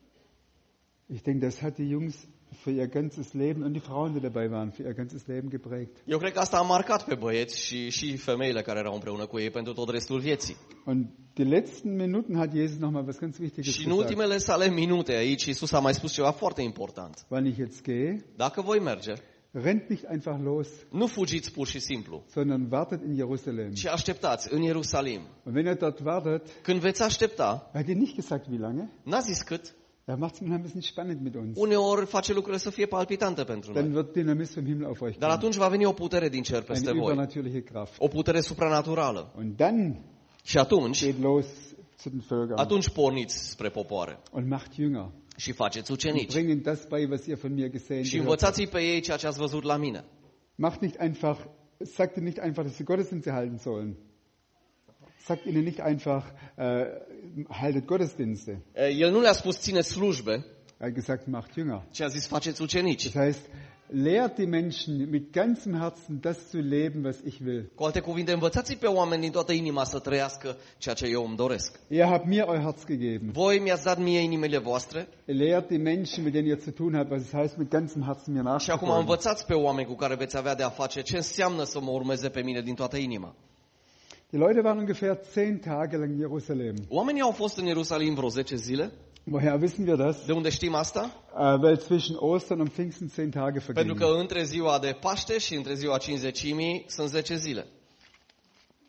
Ich denke, das hat die Jungs für ihr ganzes Leben und die Frauen, die dabei waren, für ihr ganzes Leben geprägt. Eu cred că asta a marcat pe băieți și, și femeile care erau împreună cu ei pentru tot restul vieții. Und die letzten Minuten hat Jesus noch mal was ganz Wichtiges Și în gesagt. ultimele sale minute aici, Isus a mai spus ceva foarte important. Wann ich jetzt gehe, Dacă voi merge, rennt nicht einfach los, nu fugiți pur și simplu, sondern wartet in Jerusalem. ci așteptați în Ierusalim. Und wenn ihr dort wartet, Când veți aștepta, er hat ihr nicht gesagt, wie lange. n-a zis cât, Er macht es manchmal ein bisschen spannend mit uns. uneori face lucrurile să fie palpitante pentru Dann noi. wird Dynamis vom Himmel auf euch Dar kommen. atunci va veni o putere din cer peste Eine voi, übernatürliche Kraft. o putere supranaturală. Und dann Și atunci, geht los zu den Völkern atunci porniți spre popoare und macht Jünger. și faceți Und ucenici. bringen das bei, was ihr von mir gesehen Și gehört habt. învățați-i pe ei ceea ce ați văzut la mine. Macht nicht einfach, sagt ihnen nicht einfach, dass sie Gottesdienste halten sollen. Sagt ihnen nicht einfach, äh, haltet Gottesdienste. El nu le-a spus ține slujbe, Er hat gesagt, macht Jünger. ci a zis faceți ucenici. Das heißt, lehrt die Menschen mit ganzem Herzen das zu leben, was ich will. Cu alte cuvinte, învățați pe oameni din toată inima să trăiască ceea ce eu îmi doresc. Ihr habt mir euer Herz gegeben. Voi mi-ați dat mie inimile voastre Lehrt die Menschen, mit denen ihr zu tun habt, was es heißt, mit ganzem Herzen mir și acum nachzufolgen. învățați pe oameni cu care veți avea de a face ce înseamnă să mă urmeze pe mine din toată inima. Die Leute waren ungefähr zehn Tage lang in Jerusalem. Oamenii au fost în Ierusalim vreo zece zile. Woher wissen wir das? De unde știm asta? Äh, weil zwischen Ostern und Pfingsten zehn Tage Pentru vergingen. că între ziua de Paște și între ziua Cincizecimii sunt zece zile.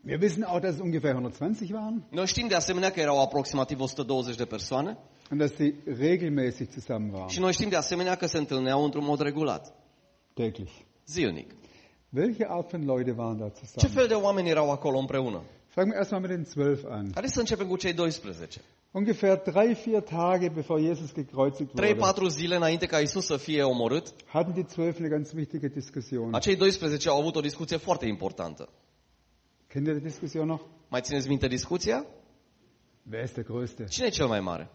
Wir wissen auch, dass es ungefähr hundertzwanzig waren Noi știm de asemenea că erau aproximativ o sută douăzeci de persoane und dass sie regelmäßig zusammen waren, și noi știm de asemenea că se întâlneau într-un mod regulat, täglich. zilnic. Welche Art von Leute waren da Ce zusammen? fel de oameni erau acolo împreună? Fangen wir erstmal mit den zwölf an. Haideți să începem cu cei doisprezece. Ungefähr drei, vier Tage bevor Jesus gekreuzigt trei wurde, patru zile înainte ca Isus să fie omorât, hatten die zwölf eine ganz wichtige Diskussion. acei doisprezece au avut o discuție foarte importantă. Kennt ihr die Diskussion noch? Mai țineți minte discuția? Wer ist der Größte? Cine e cel mai mare?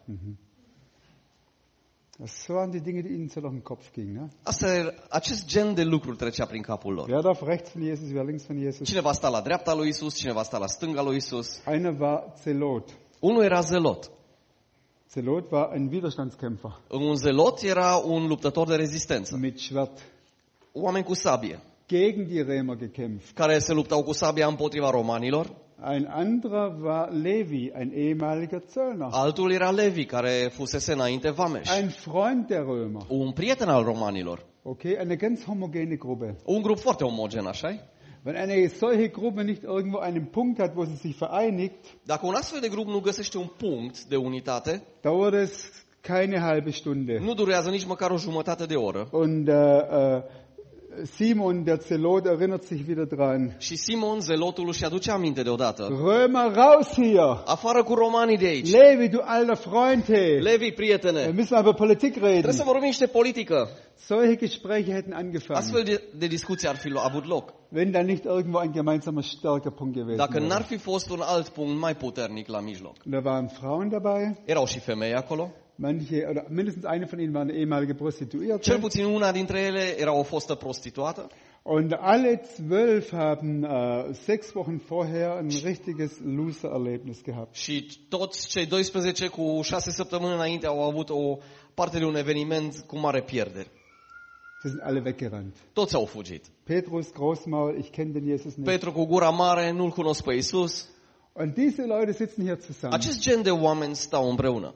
Das waren die Dinge, die ihnen so durch den Kopf gingen. Ne? Asta, acest gen de lucruri trecea prin capul lor. Wer darf rechts von Jesus, wer links von Jesus? Cine va sta la dreapta lui Isus, cine va sta la stânga lui Isus. Einer war Zelot. Unul era zelot. Zelot war ein Widerstandskämpfer Un zelot era un luptător de rezistență. mit Schwert. Oameni cu sabie, Gegen die Römer gekämpft. care se luptau cu sabia împotriva romanilor. Ein anderer war Levi, ein ehemaliger Zöllner. Altul era Levi, care fusese înainte vameș. Ein Freund der Römer. Un prieten al romanilor. Okay, eine ganz homogene Gruppe. Un grup foarte omogen, așa-i? Wenn eine solche Gruppe nicht irgendwo einen Punkt hat, wo sie sich vereinigt, Dacă un astfel de grup nu găsește un punct de unitate, dauert es keine halbe Stunde. nu durează nici măcar o jumătate de oră. Und äh, äh, Simon, der Zelot, erinnert sich wieder dran. Și Simon, zelotul, își aduce aminte deodată. Römer, raus hier! Afară cu romanii de aici. Levi, du alter Freund, hey! Levi, prietene, Wir müssen aber Politik trebuie reden. să vorbim niște politică. Solche Gespräche hätten angefangen, Astfel de, de discuții ar fi avut loc. wenn da nicht irgendwo ein gemeinsamer starker Punkt gewesen Dacă wäre. n-ar fi fost un alt punct mai puternic la mijloc. Da waren Frauen dabei, Erau și femei acolo. manche, oder mindestens eine von ihnen war eine ehemalige Cel Prostituierte. puțin una dintre ele era o fostă prostituată. Und alle zwölf haben äh, sechs Wochen vorher ein richtiges Loser-Erlebnis gehabt. Și toți cei doisprezece cu șase săptămâni înainte au avut o parte de un eveniment cu mare pierdere. Sie sind alle weggerannt. Toți au fugit. Petrus, Großmaul, ich kenne den Jesus nicht. Petru cu gura mare, nu-l cunosc pe Isus. Und diese Leute sitzen hier zusammen. Acest gen de oameni stau împreună.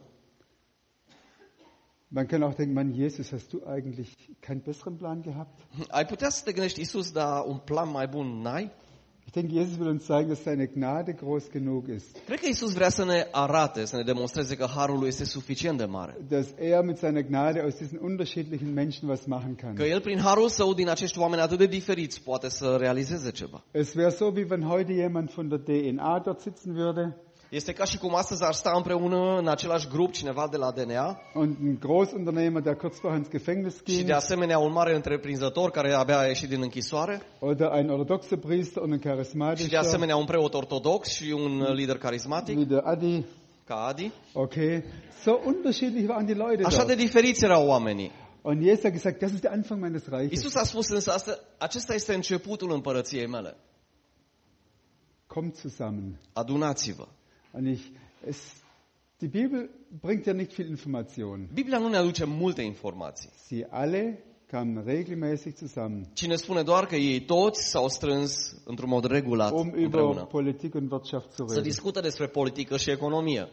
Man kann auch denken, Mann, Jesus, hast du eigentlich keinen besseren Plan gehabt? Ai putea să te gândești, Isus, dar un plan mai bun n-ai? Ich denke, Jesus will uns zeigen, dass seine Gnade groß genug ist. Cred că Isus vrea să ne arate, să ne demonstreze că harul lui este suficient de mare. Dass er mit seiner Gnade aus diesen unterschiedlichen Menschen was machen kann. Că El, prin harul Său, din acești oameni atât de diferiți, poate să realizeze ceva. Es wäre so, wie wenn heute jemand von der D N A dort sitzen würde Este ca și cum astăzi ar sta împreună în același grup cineva de la D N A und ein Großunternehmer, der kurz vorher ins Gefängnis și ging, de asemenea un mare întreprinzător care abia a ieșit din închisoare oder ein orthodoxer Priester und ein și de charismatischer, asemenea un preot ortodox și un lider carismatic wie der Adi. ca Adi. Okay, so unterschiedlich waren die Leute Așa de dort. diferiți erau oamenii. Und Jesus hat gesagt, das ist der Anfang meines Reiches. Isus a spus însă asta, acesta este începutul împărăției mele. Kommt zusammen. Adunați-vă. Und ich, es, die Bibel bringt ja nicht viel Information. Biblia nu ne aduce multe informații. Sie alle kamen regelmäßig zusammen, Cine spune doar că ei toți s-au strâns într-un mod regulat um über împreună. Politik und Wirtschaft zu Să reden. discută despre politică și economie.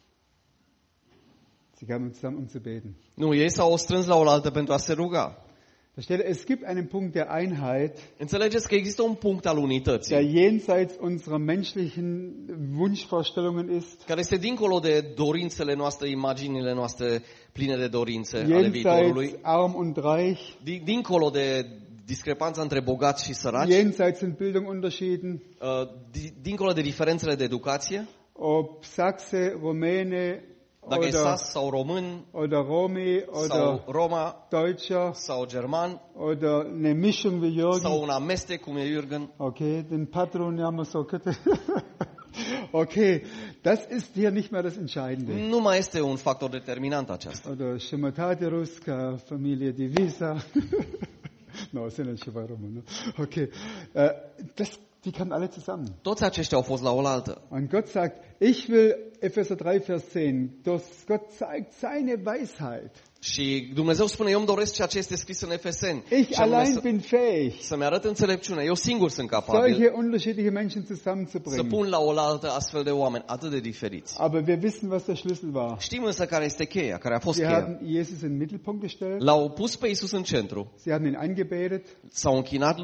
Sie kamen zusammen, um zu beten. Nu, ei s-au strâns la oaltă pentru a se ruga. Da steht, es gibt einen Punkt der Einheit, Înțelegeți că există un punct al unității, der jenseits unserer menschlichen Wunschvorstellungen ist, care este dincolo de dorințele noastre, imaginile noastre pline de dorințe ale viitorului, jenseits arm und reich, din- dincolo de discrepanța între bogați și săraci, jenseits sind Bildungsunterschieden, uh, di- dincolo de diferențele de educație, ob Sachse, Rumäne dacă e oder, sas sau român, oder Romi sau oder roma, Deutscher sau german, oder eine Mischung wie Jürgen. sau un amestec cum e Jürgen. Okay, den Patron haben wir so bitte. Okay, das ist hier nicht mehr das Entscheidende. Nu mai este un factor determinant aceasta. Oder Shematate Ruska, Familie Divisa. No, sind nicht schon warum, ne? Okay, äh, das, die kamen alle zusammen. Toți aceștia au fost la oaltă. Und Gott sagt, ich will, Epheser drei, Vers zehn, dass Gott zeigt seine Weisheit. Și Dumnezeu spune, eu îmi doresc ceea ce este scris în Efeseni. Ich Și anume allein să, bin fähig, să-mi arăt înțelepciune. Eu singur sunt capabil solche unterschiedliche Menschen să zusammenzubringen. pun la oaltă astfel de oameni atât de diferiți. Aber wir wissen, was der Schlüssel war. Știm însă care este cheia, care a fost Sie cheia. haben Jesus in den Mittelpunkt gestellt. L-au pus pe Iisus în centru, Sie haben ihn angebetet. s-au închinat lui,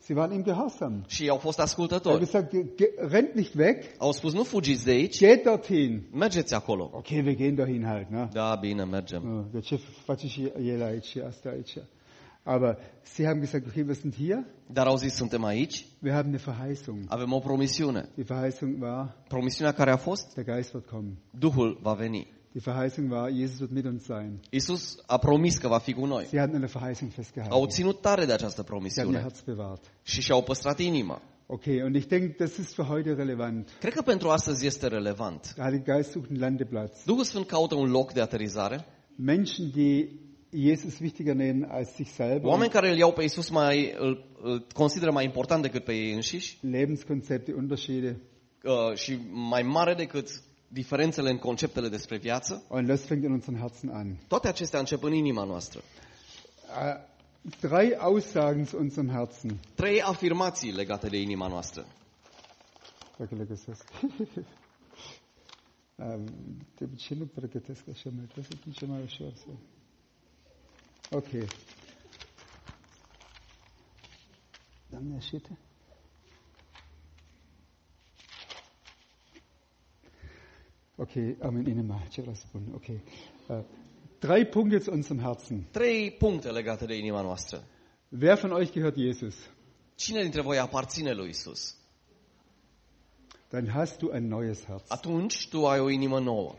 Sie waren ihm gehorsam. Și au fost Er hat ascultători. gesagt, "Ge- rennt nicht weg, Au spus, nu fugiți de aici, geht dorthin. mergeți acolo. Okay, wir gehen dahin halt. Ne? Da, bine, mergem. Oh, der Chef, was ist hier, hier, hier, erst hier. Aber sie haben gesagt, okay, wir sind hier, Dar au zis, suntem aici, wir haben eine Verheißung. avem o promisiune. Die Verheißung war, Promisiunea care a fost, der Geist wird kommen. Duhul va veni. Die Verheißung war, Jesus wird mit uns sein. Iisus a promis că va fi cu noi. Sie hatten an der Verheißung Au festgehalten. ținut tare de această Sie haben ihr promisiune Herz bewahrt. și și-au păstrat inima. Okay, und ich denke, das ist für heute relevant. Cred că pentru astăzi este relevant. Der Heilige Geist sucht einen Landeplatz. Duhul Sfânt caută un loc de aterizare. Menschen, die Jesus wichtiger nehmen als sich selber. Oameni care îl iau pe Iisus mai, îl, îl consideră mai important decât pe ei înșiși Lebenskonzepte, Unterschiede. uh, și mai mare decât diferențele în conceptele despre viață. Und das fängt in unseren Herzen an. Toate acestea încep în inima noastră. Äh, Drei Aussagen zu unserem Herzen. Trei afirmații legate de inima noastră. Dacă le găsesc. De obicei nu pregătesc așa mai, trebuie să fie cel mai ușor. Să... Ok. Doamne ajută. Okay, Amen, Inema, ce vreau să spun. Ok. Uh, drei Punkte zu unserem Herzen. Trei puncte legate de inima noastră. Wer von euch gehört Jesus? Cine dintre voi aparține lui Isus? Dann hast du ein neues Herz. Atunci tu ai o inimă nouă.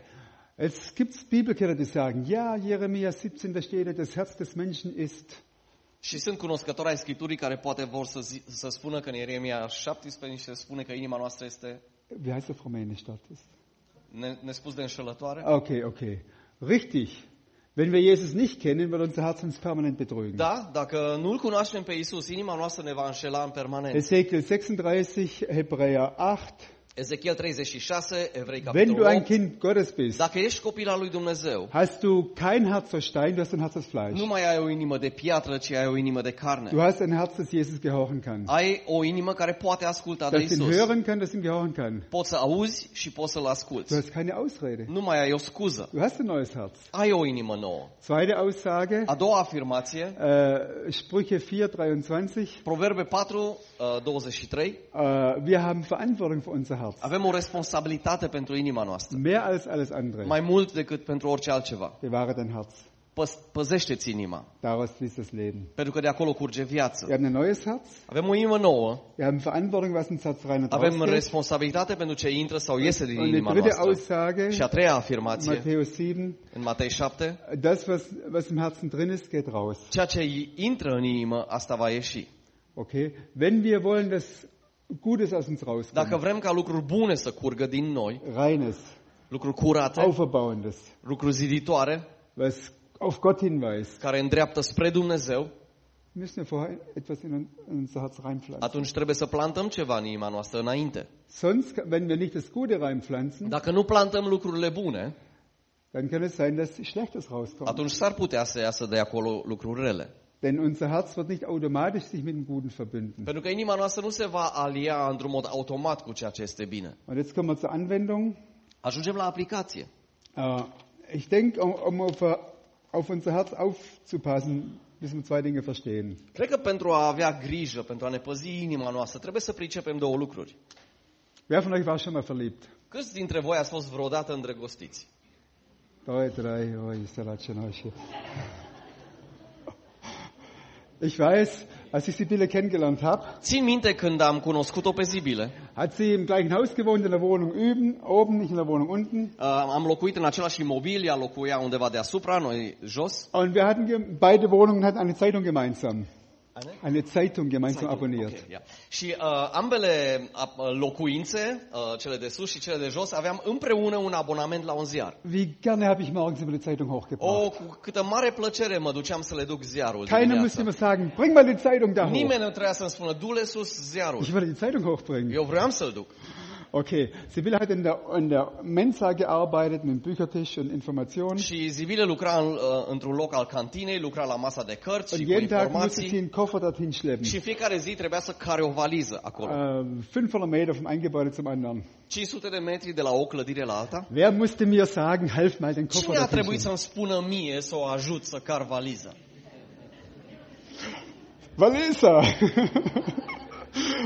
Es gibt Bibelkenner, die sagen, ja, Jeremia siebzehn, da steht, das Herz des Menschen ist. Și sunt cunoscători ai Scripturii care poate vor să, zi, să spună că în Ieremia șaptesprezece se spune că inima noastră este Wie heißt auf Rumänisch dort? ne, nespus de înșelătoare. Okay, okay. Richtig. Wenn wir Jesus nicht kennen, wird unser Herz uns permanent betrügen. Da, dacă nu-L cunoaștem pe Isus, inima noastră ne va înșela în permanent. Ezekiel sechsunddreißig, Hebräer acht. Ezechiel treizeci și șase, Evrei Wenn du capitolul ein opt. Kind Gottes bist, Dacă ești copil al lui Dumnezeu, hast du kein Herz aus Stein, du hast ein Herz aus Fleisch. nu mai ai o inimă de piatră, ci ai o inimă de carne. Du hast ein Herz, das Jesus gehorchen kann. Ai o inimă care poate asculta de Das ihn Isus. hören kann, das ihn gehorchen kann. Poți să auzi și poți să-L Du asculți. hast keine Ausrede. Nu mai ai o scuză. Du hast ein neues Herz. Ai o inimă nouă. Zweite Aussage, A doua afirmație, äh, Sprüche vier, dreiundzwanzig. Proverbe patru, douăzeci și trei. Äh, wir haben Verantwortung für unser Herz. Avem o responsabilitate pentru inima noastră. Mehr als alles andere. Mai mult decât pentru orice altceva. Bewahre dein Herz. Păs- păzește-ți inima. Daraus fließt das Leben. Pentru că de acolo curge viață. Wir haben ein neues Herz. Avem o inimă nouă. Wir haben Verantwortung, was ins Herz rein und Avem rausgeht. responsabilitate pentru ce intră sau iese din Und die inima dritte noastră. Aussage, Și a treia afirmație, Matthäus sieben, în Matei șapte, das, was, was im Herzen drin ist, geht raus. ceea ce intră în inimă, asta va ieși. Okay? Wenn wir wollen, dass Gutes aus uns Dacă rauskommt, vrem ca lucruri bune să curgă din noi, Reines, lucruri curate, Auferbauendes, lucruri ziditoare, was auf Gott hinweist, care îndreaptă spre Dumnezeu, müssen wir vorher etwas in un- in unser Herz reinpflanzen. atunci trebuie să plantăm ceva în inima noastră înainte. Sonst, wenn wir nicht das Gute reinpflanzen, Dacă nu plantăm lucrurile bune, dann kann es sein, dass Schlechtes rauskommt. atunci s-ar putea să iasă de acolo lucruri rele. Denn unser Herz wird nicht automatisch sich mit dem Guten verbünden. Pentru că inima noastră nu se va alia într-un mod automat cu ceea ce este bine. Und jetzt kommen wir zur Anwendung. Ajungem la aplicație. Äh, Ich denke, um, um auf, äh, auf unser Herz aufzupassen, müssen wir zwei Dinge verstehen. Cred că pentru a avea grijă, pentru a ne păzi inima noastră, trebuie să pricepem două lucruri. Wer von euch war schon mal verliebt? Câți dintre voi ați fost vreodată îndrăgostiți? Drei, drei, oh, ist der Latschen euch hier. Ich weiß, als ich Sibylle kennengelernt habe, Țin minte când am cunoscut-o pe Zibile, hat sie im gleichen Haus gewohnt, in der Wohnung üben, oben, nicht in der Wohnung unten. uh, am locuit în același imobil, ea locuia undeva deasupra, noi jos. Und wir hatten ge- beide Wohnungen hatten eine Zeitung gemeinsam. Eine Zeitung gemeinsam Zeitung, abonniert. okay, yeah. Și uh, ambele uh, locuințe, uh, cele de sus și cele de jos, aveam împreună un abonament la un ziar. Wie gerne habe ich morgens über die Zeitung hochgebracht. O, cu câtă mare plăcere mă duceam să le duc ziarul Keiner dimineața. musste mir sagen, bring mal die Zeitung da hoch. Nimeni nu trebuia să-mi spună, du-le sus ziarul. Ich wollte die Zeitung hochbringen. Eu vreau să-l duc. Okay, Sibylle hat in der, in der Mensa gearbeitet mit dem Büchertisch und Informationen. Și Zibile lucra în, uh, într-un loc al cantinei, lucra la masa de cărți și Und cu jeden Tag musste sie informații. einen Koffer dorthin schleppen. Și în fiecare zi trebuia să care o valiză acolo. Äh, fünfhundert Meter vom einen Gebäude zum anderen. cinci sute de metri de la o clădire la alta. Wer musste mir sagen, helf mal den Koffer Cine a dorthin trebuit schleppen? să-mi spună mie să o ajut să car valiza? Valisa!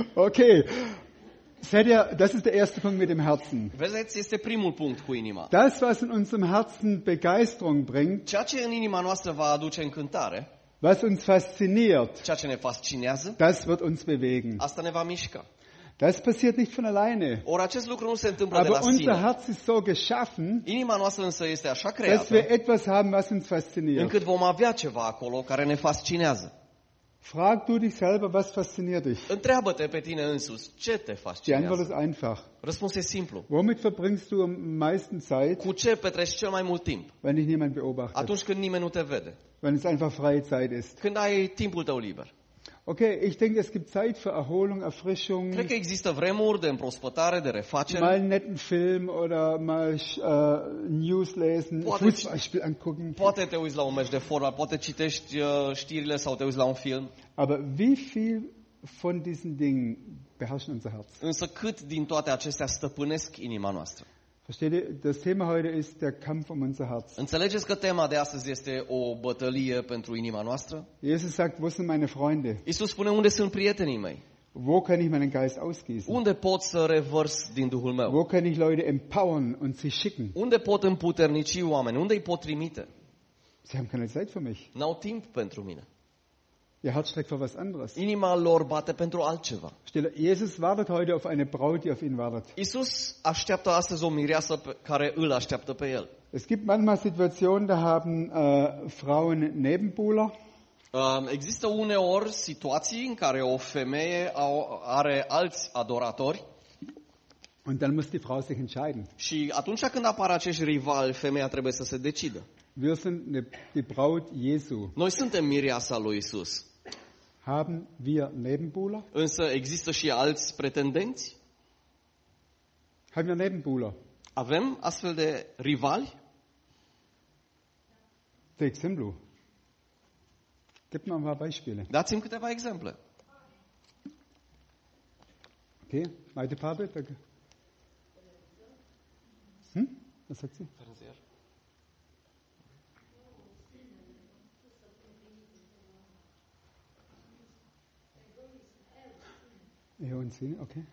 Okay. Seht ihr, das ist der erste Punkt mit dem Herzen. Vedeți, este primul punct cu inima. Das, was in unserem Herzen Begeisterung bringt, Ceea ce în inima noastră va aduce încântare, was uns fasziniert, ceea ce ne fascinează, das wird uns bewegen. asta ne va mișca. Das passiert nicht von alleine. Ori acest lucru nu se întâmplă de Aber la unser sine. Herz ist so geschaffen, Inima noastră însă este așa dass wir creată, etwas haben, was uns fasziniert. încât vom avea ceva acolo care ne fascinează. Frag du dich selber, was fasziniert dich? Întreabă-te pe tine însuți, ce te Die Antwort fascinează? ist einfach. Răspunsul e simplu. Womit verbringst du am meisten Zeit, Cu ce petreci cel mai mult timp? wenn dich niemand beobachtet? Atunci când nimeni nu te vede. Wenn es einfach freie Zeit ist. Când ai timpul tău liber. Okay, ich denke, es gibt Zeit für Erholung, Erfrischung, Cred că există vremuri de împrospătare, de refacere. mal einen netten Film oder mal uh, News lesen, Poate- Fußballspiel angucken. Poate te uiți la un meci de fotbal, poate citești uh, știrile sau te uiți la un film. Aber wie viel von diesen Dingen beherrschen unser Herz? Însă cât din toate acestea stăpânesc inima noastră? Versteht ihr? Das Thema heute ist der Kampf um unser Herz. Înțelegeți că tema de astăzi este o bătălie pentru inima noastră? Jesus sagt, wo sind meine Freunde? Iisus spune, unde sunt prietenii mei? Wo kann ich meinen Geist ausgießen? Unde pot să revărs din Duhul meu? Wo kann ich Leute empowern und sie schicken? Unde pot împuternici oameni? Unde îi pot trimite? Sie haben keine Zeit für mich. N-au timp pentru mine. Ihr Herz streckt vor was anderes. Inima lor bate pentru altceva. Stelle, Jesus wartet heute auf eine Braut, die auf ihn wartet. Iisus așteaptă astăzi o mireasă pe care îl așteaptă pe el. Es gibt manchmal Situationen, da haben äh, Frauen Nebenbuhler. Um, Există uneori situații în care o femeie au- are alți adoratori Und dann muss die Frau sich entscheiden. și atunci când apar acești rivali, femeia trebuie să se decidă. Wir sind ne, die Braut Jesu. Noi suntem mireasa lui Iisus, Haben wir Nebenbuhler? însă există și alți pretendenți? Haben wir Nebenbuhler? Avem astfel de rivali? De exemplu. Gib mir ein paar Beispiele. Dați-mi câteva exemple. Okay, zweite Farbe. Danke. Hm? Was sagt sie? Ja, und sie, okay.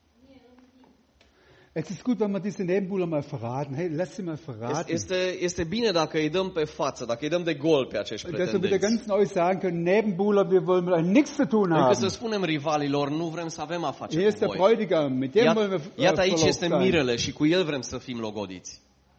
Es ist gut, wenn wir diese Nebenbuhler mal verraten. Hey, lass sie mal verraten. Este, este bine dacă îi dăm pe față, dacă îi dăm de gol pe acești Dass wir wieder pretendenți. ganz neu sagen können, Nebenbuhler, wir wollen mit euch nichts zu tun Încât să haben. spunem rivalilor, nu vrem să avem Hier afaceri ist cu der voi. Bräutigam, mit dem wollen wir Iată, äh, iată aici verlobt este sein. mirele și cu el vrem să fim logodiți.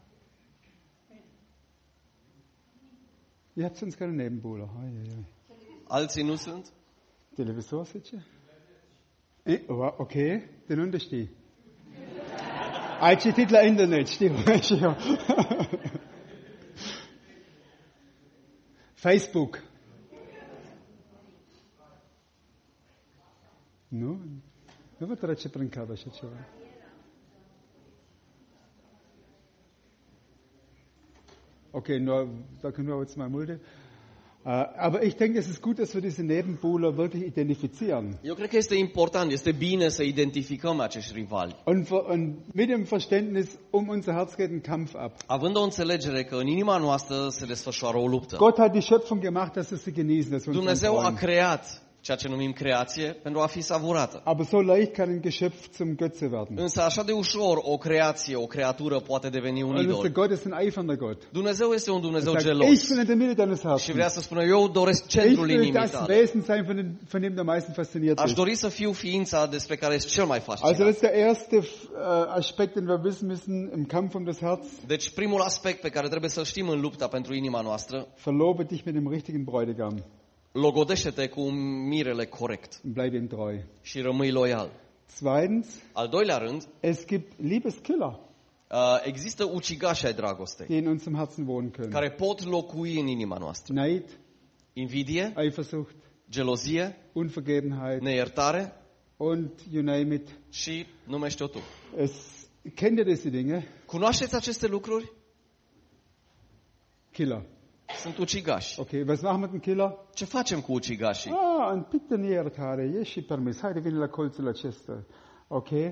Ihr habt sonst keine Nebenbuhler. Ai, ai, ai. Alții nu sunt? Televisor sicher? Eh, oh, okay, den Untersteh. Ai citit la internet, știu. știu. Facebook. Nu? Nu vă trece prin cap așa ceva. Okay, nur, da können wir jetzt mal multe. Äh, aber ich denke, es ist gut, dass wir diese Nebenbuhler wirklich identifizieren. Eu cred că este important, este bine să identificăm acești rivali. Und, ver- und mit dem Verständnis, um unser Herz geht ein Kampf ab. Având o înțelegere că în inima noastră se desfășoară o luptă. Gott hat die Schöpfung gemacht, dass wir sie genießen, dass wir uns Dumnezeu a freuen. creat ceea ce numim creație pentru a fi savurată. Aber so leicht kann ein Geschöpf zum Götze werden. Însă așa de ușor o creație, o creatură poate deveni un Und unser idol. Gott ist ein eifernder Gott. Dumnezeu este un Er Dumnezeu sagt, gelos ich will in der Mitte deines și Herzens. vrea să spună, eu doresc Ich centrul will inimii das tale. Wesen sein, von dem, von dem du am meisten fasziniert Aș bist. dori să fiu ființa despre care ești cel mai Also das fascinat. ist der erste äh, Aspekt, den wir wissen müssen im Kampf um das Herz. Deci primul aspect pe care trebuie să-l știm în lupta pentru inima noastră, Verlobe dich mit dem richtigen Bräutigam logodește-te cu mirele corect und bleib ihm treu. și rămâi loial. Zweitens, Al doilea rând, es gibt Liebeskiller, uh, există ucigași ai dragostei die in unserem Herzen wohnen können. care pot locui în inima noastră. Neid, Invidie, Eifersucht, gelozie, Unvergebenheit neiertare und you name it. și numește-o tu. Es, kennt ihr diese Dinge? Cunoașteți aceste lucruri? Killer. Sunt ucigași. Okay, was machen wir mit dem Killer? Ce facem cu ucigașii? Ah, ein bitte näher Tare, jesci permis, heide vine la colțul acesta. Okay?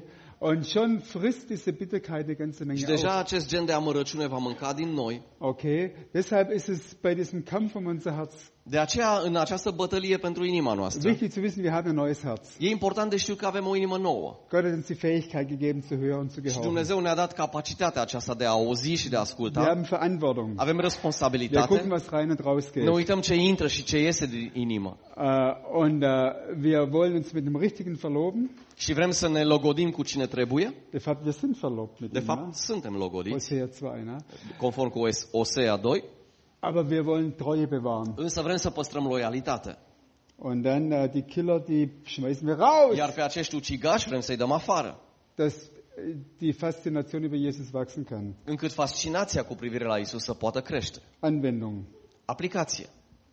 Und schon frisst diese Bitterkeit eine ganze Și Menge deja auf. acest gen de amărăciune va mânca din noi. Okay, deshalb ist es bei diesem Kampf um unser Herz De aceea, în această bătălie pentru inima noastră, wichtig zu wissen, wir haben ein neues Herz. e important de știut că avem o inimă nouă. Gott hat uns die Fähigkeit gegeben zu hören und zu Și gehorchen. Dumnezeu ne-a dat capacitatea aceasta de a auzi și de a Wir asculta. haben Verantwortung. Avem Wir gucken, responsabilitate. was rein und raus geht. Ne uităm ce intră și ce iese din inimă. Äh, und äh, wir wollen uns mit dem Richtigen verloben. Și vrem să ne logodim cu cine trebuie. De fapt, wir sind verlobt mit De ihm. fapt, Ne? suntem logodiți, Hosea zwei, ne? conform cu Osea doi, Aber wir wollen Treue bewahren. însă vrem să păstrăm loialitate. Und dann äh, die Killer, die schmeißen wir raus. Iar pe acești ucigași vrem să-i dăm afară. Dass äh, die Faszination über Jesus wachsen kann. Încât fascinația cu privire la Isus să poată crește. Anwendung. Aplicație.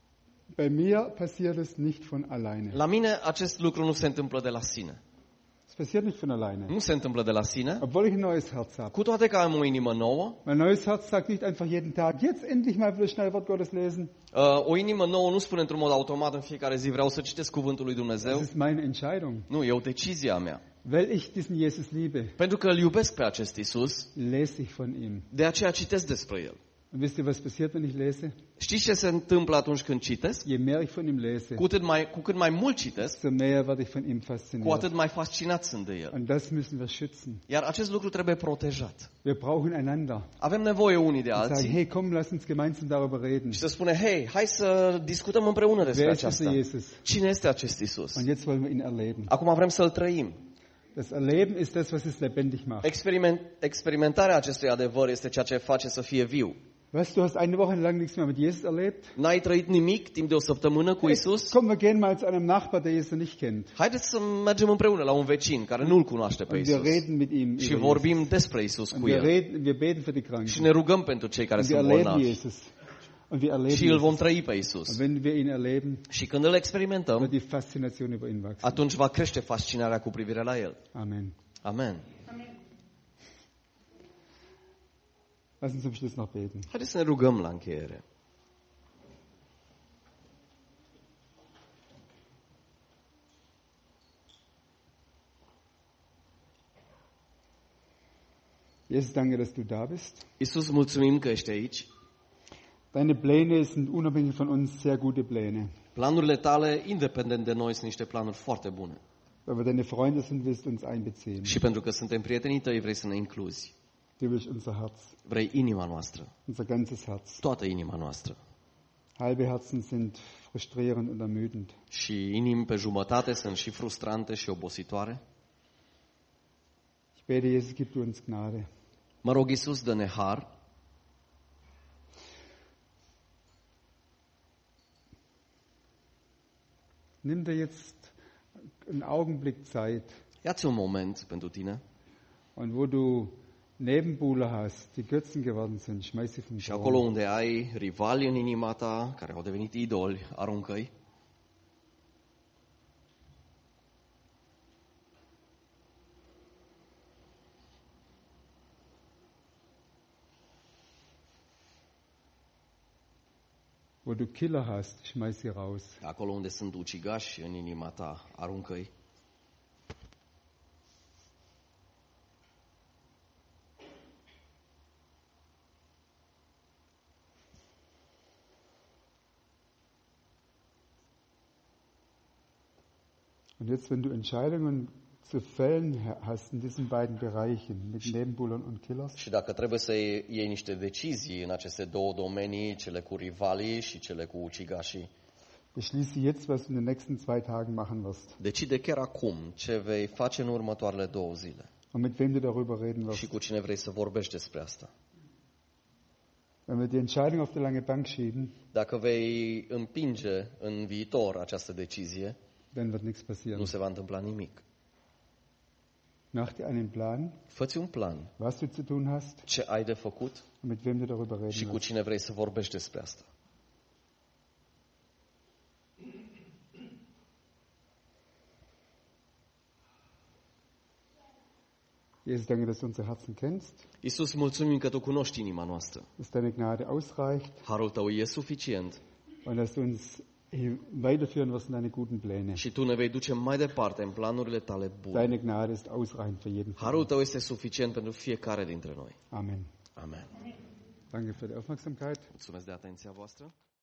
Bei mir passiert es nicht von alleine. La mine acest lucru nu se întâmplă de la sine. Es passiert nicht von alleine. Nu se întâmplă de la sine. Obwohl ich ein neues Herz habe. Cu toate că am o inimă nouă, Mein neues Herz sagt nicht einfach jeden Tag, jetzt endlich mal wieder schnell Wort Gottes lesen. uh, o inimă nouă nu spune într-un mod automat în fiecare zi vreau să citesc cuvântul lui Dumnezeu. Das ist meine Entscheidung. Nu, e o decizie a mea. Weil ich diesen Jesus liebe, Pentru că îl iubesc pe acest Isus, lese ich von ihm. de aceea citesc despre el. Und wisst ihr, was passiert, wenn ich lese? Știți ce se întâmplă atunci când citesc? Je mehr ich von ihm lese, Cu, atât mai, cu cât mai mult citesc, so mehr werde ich von ihm cu fasziniert. atât mai fascinat sunt de el. Und das müssen wir schützen. Iar acest lucru trebuie protejat. Wir brauchen einander. Avem nevoie unii de Und sagen, alții hey, komm, lass uns gemeinsam darüber reden. și să spune, hei, hai să discutăm împreună despre Wer ist dieser aceasta. Jesus? Cine este acest Isus? Und jetzt wollen wir ihn erleben. Acum vrem să-l trăim. Das Erleben ist das, was es lebendig macht. Experiment, experimentarea acestui adevăr este ceea ce face să fie viu. Weißt du, du hast eine Woche lang nichts mehr mit Jesus erlebt? N-ai trăit nimic timp de o săptămână cu Isus? Komm, wir gehen mal zu einem Nachbar, der Jesus nicht kennt. Haideți să mergem împreună la un vecin care nu-l cunoaște pe Und wir Isus. reden mit ihm. Și über vorbim Jesus. despre Isus Und cu wir, el. reden, wir beten für die Și Kranken. ne rugăm pentru cei care Und wir sunt erleben bolnavi. Jesus. Und wir erleben Și îl vom Jesus. trăi pe Und Isus. wenn wir ihn erleben, Și când îl experimentăm, wird die Faszination über ihn wachsen. atunci va crește fascinarea cu privire la el. Amen. Amen. Lass uns zum Schluss noch beten. Haideți să ne rugăm la încheiere. Jesus, danke, dass du da bist. Isus, mulțumim că ești aici. Deine Pläne sind unabhängig von uns sehr gute Pläne. Planurile tale, independent de noi, sunt niște planuri foarte bune. Weil wir deine Freunde sind, willst du uns einbeziehen. Și pentru că suntem prietenii tăi, vrei să ne incluzi. Du willst unser Herz, Vrei inima noastră, unser ganzes Herz. toată inima noastră. Halbe Herzen sind frustrierend und ermüdend. Și inimi pe jumătate sunt și frustrante și obositoare. Ich bete, Jesus, gib du uns Gnade. Mă rog, Iisus, dă-ne har. Nimm dir jetzt einen Augenblick Zeit Ia-ți un moment pentru tine und wo du Nebenbuhler hast, die Götzen geworden sind, schmeiß sie vom și acolo Thron. unde ai rivali în inima ta, care au devenit idoli, aruncă-i. Wo du Killer hast, schmeiß sie raus. Acolo unde sunt ucigași în inima ta, aruncă-i. Und jetzt, wenn du Entscheidungen zu fällen hast in diesen beiden Bereichen, mit Nebenbuhlern und Killers, Și dacă trebuie să iei iei niște decizii în aceste două domenii, cele cu rivalii și cele cu ucigașii, beschließe jetzt, was du in den nächsten zwei Tagen machen wirst decide chiar acum ce vei face în următoarele două zile und mit wem du darüber reden wirst. și cu cine vrei să vorbești despre asta. Wenn wir die Entscheidung auf die lange Bank schieben, Dacă vei împinge în viitor această decizie, dann wird nichts passieren. nu se va întâmpla nimic. Mach dir einen Plan, Fă-ți un plan, was du zu tun hast ce ai de făcut und mit wem du darüber și reden cu wirst. cine vrei să vorbești despre asta. Jesus, danke, dass du unser Herzen kennst, Iisus, mulțumim că Tu cunoști inima noastră. dass deine Gnade ausreicht Harul Tău e suficient und dass du uns weiterführen wirst in deine guten Pläne. Și tu ne vei duce mai departe în planurile tale bune. Deine Gnade ist ausreichend für jeden. Harul tău este suficient pentru fiecare dintre noi. Amen. Amen. Danke für die Aufmerksamkeit. Mulțumesc de atenția voastră.